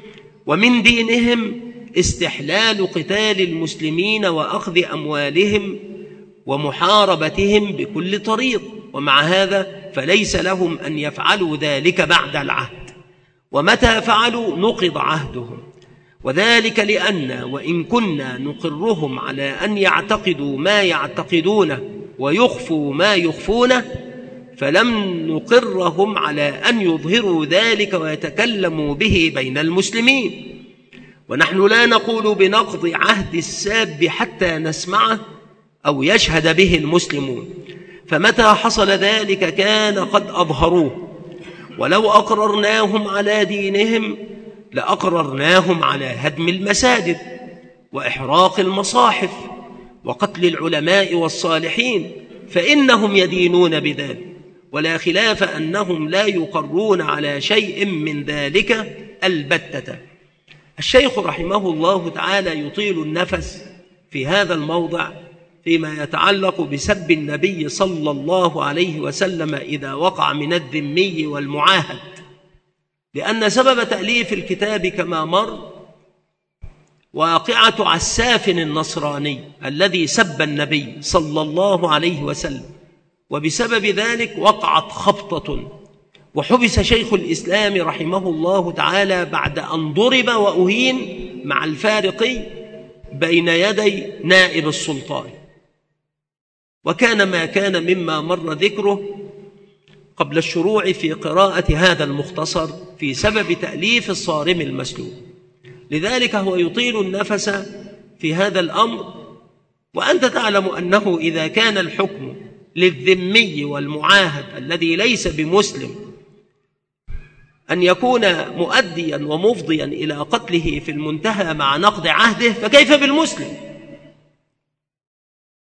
ومن دينهم استحلال قتال المسلمين وأخذ أموالهم ومحاربتهم بكل طريق، ومع هذا فليس لهم أن يفعلوا ذلك بعد العهد، ومتى فعلوا نقض عهدهم، وذلك لأن وإن كنا نقرهم على أن يعتقدوا ما يعتقدونه ويخفوا ما يخفونه فلم نقرهم على أن يظهروا ذلك ويتكلموا به بين المسلمين. ونحن لا نقول بنقض عهد الساب حتى نسمعه أو يشهد به المسلمون، فمتى حصل ذلك كان قد أظهروه. ولو أقررناهم على دينهم لأقررناهم على هدم المساجد وإحراق المصاحف وقتل العلماء والصالحين، فإنهم يدينون بذلك، ولا خلاف أنهم لا يقرون على شيء من ذلك البتة. الشيخ رحمه الله تعالى يطيل النفس في هذا الموضع فيما يتعلق بسب النبي صلى الله عليه وسلم إذا وقع من الذمي والمعاهد، لأن سبب تأليف الكتاب كما مر واقعة عساف النصراني الذي سب النبي صلى الله عليه وسلم، وبسبب ذلك وقعت خبطة، وحبس شيخ الإسلام رحمه الله تعالى بعد أن ضرب وأهين مع الفارقي بين يدي نائب السلطان. وكان ما كان مما مر ذكره قبل الشروع في قراءة هذا المختصر في سبب تأليف الصارم المسلول، لذلك هو يطيل النفس في هذا الأمر. وأنت تعلم أنه إذا كان الحكم للذمي والمعاهد الذي ليس بمسلم أن يكون مؤديا ومفضيا إلى قتله في المنتهى مع نقض عهده، فكيف بالمسلم؟